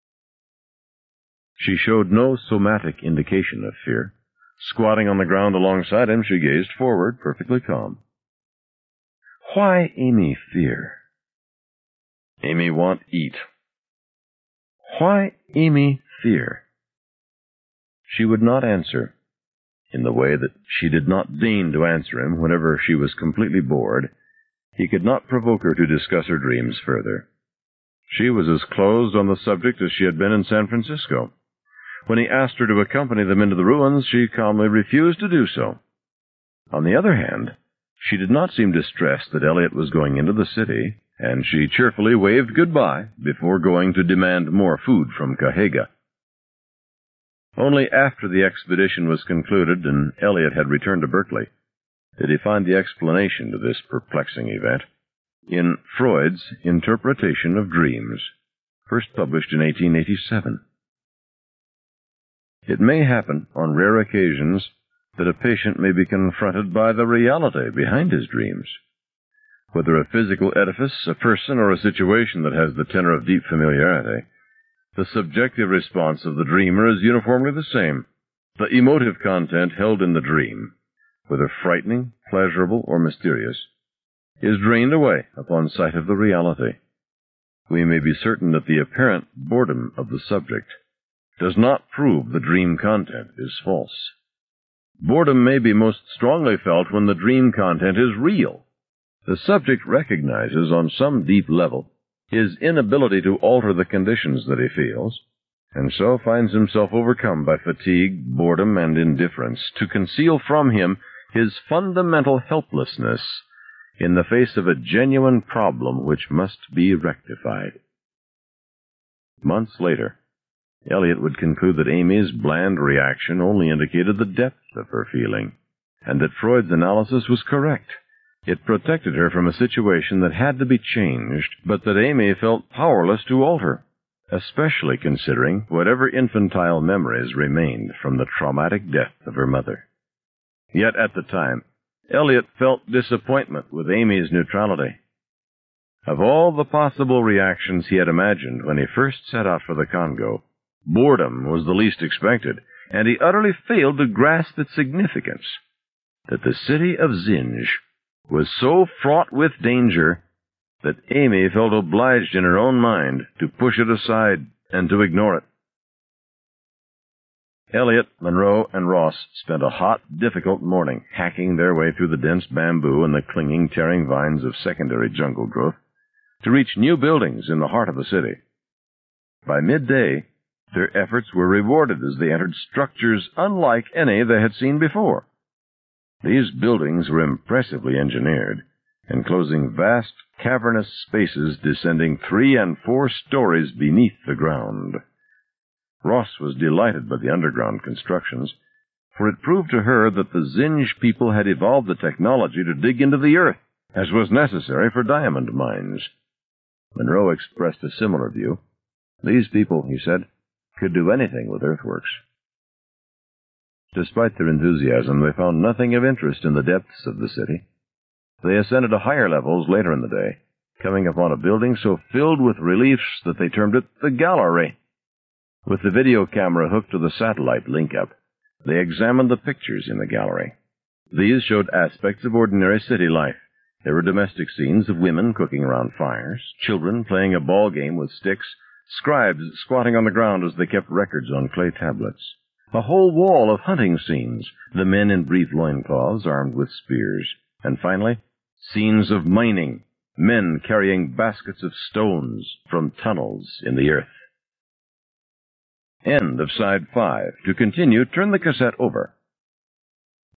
She showed no somatic indication of fear. Squatting on the ground alongside him, she gazed forward, perfectly calm. "Why, Amy, fear?" "Amy, want eat." "Why, Amy, fear?" She would not answer. in the way that she did not deign to answer him whenever she was completely bored, he could not provoke her to discuss her dreams further. She was as closed on the subject as she had been in San Francisco. When he asked her to accompany them into the ruins, she calmly refused to do so. On the other hand, she did not seem distressed that Elliot was going into the city, and she cheerfully waved goodbye before going to demand more food from Kahega. Only after the expedition was concluded and Elliot had returned to Berkeley did he find the explanation to this perplexing event in Freud's Interpretation of Dreams, first published in 1887. It may happen on rare occasions that a patient may be confronted by the reality behind his dreams. Whether a physical edifice, a person, or a situation that has the tenor of deep familiarity, the subjective response of the dreamer is uniformly the same. The emotive content held in the dream, whether frightening, pleasurable, or mysterious, is drained away upon sight of the reality. We may be certain that the apparent boredom of the subject does not prove the dream content is false. Boredom may be most strongly felt when the dream content is real. The subject recognizes on some deep level his inability to alter the conditions that he feels, and so finds himself overcome by fatigue, boredom, and indifference to conceal from him his fundamental helplessness in the face of a genuine problem which must be rectified. Months later, Elliot would conclude that Amy's bland reaction only indicated the depth of her feeling, and that Freud's analysis was correct. It protected her from a situation that had to be changed, but that Amy felt powerless to alter, especially considering whatever infantile memories remained from the traumatic death of her mother. Yet at the time, Elliot felt disappointment with Amy's neutrality. Of all the possible reactions he had imagined when he first set out for the Congo, boredom was the least expected, and he utterly failed to grasp its significance, that the city of Zinj was so fraught with danger that Amy felt obliged in her own mind to push it aside and to ignore it. Elliot, Monroe, and Ross spent a hot, difficult morning hacking their way through the dense bamboo and the clinging, tearing vines of secondary jungle growth to reach new buildings in the heart of the city. By midday, their efforts were rewarded as they entered structures unlike any they had seen before. These buildings were impressively engineered, enclosing vast, cavernous spaces descending 3 and 4 stories beneath the ground. Ross was delighted by the underground constructions, for it proved to her that the Zinj people had evolved the technology to dig into the earth, as was necessary for diamond mines. Monroe expressed a similar view. These people, he said, could do anything with earthworks. Despite their enthusiasm, they found nothing of interest in the depths of the city. They ascended to higher levels later in the day, coming upon a building so filled with reliefs that they termed it the gallery. With the video camera hooked to the satellite link-up, they examined the pictures in the gallery. These showed aspects of ordinary city life. There were domestic scenes of women cooking around fires, children playing a ball game with sticks, scribes squatting on the ground as they kept records on clay tablets. A whole wall of hunting scenes, the men in brief loincloths armed with spears. And finally, scenes of mining, men carrying baskets of stones from tunnels in the earth. End of Side 5. To continue, turn the cassette over.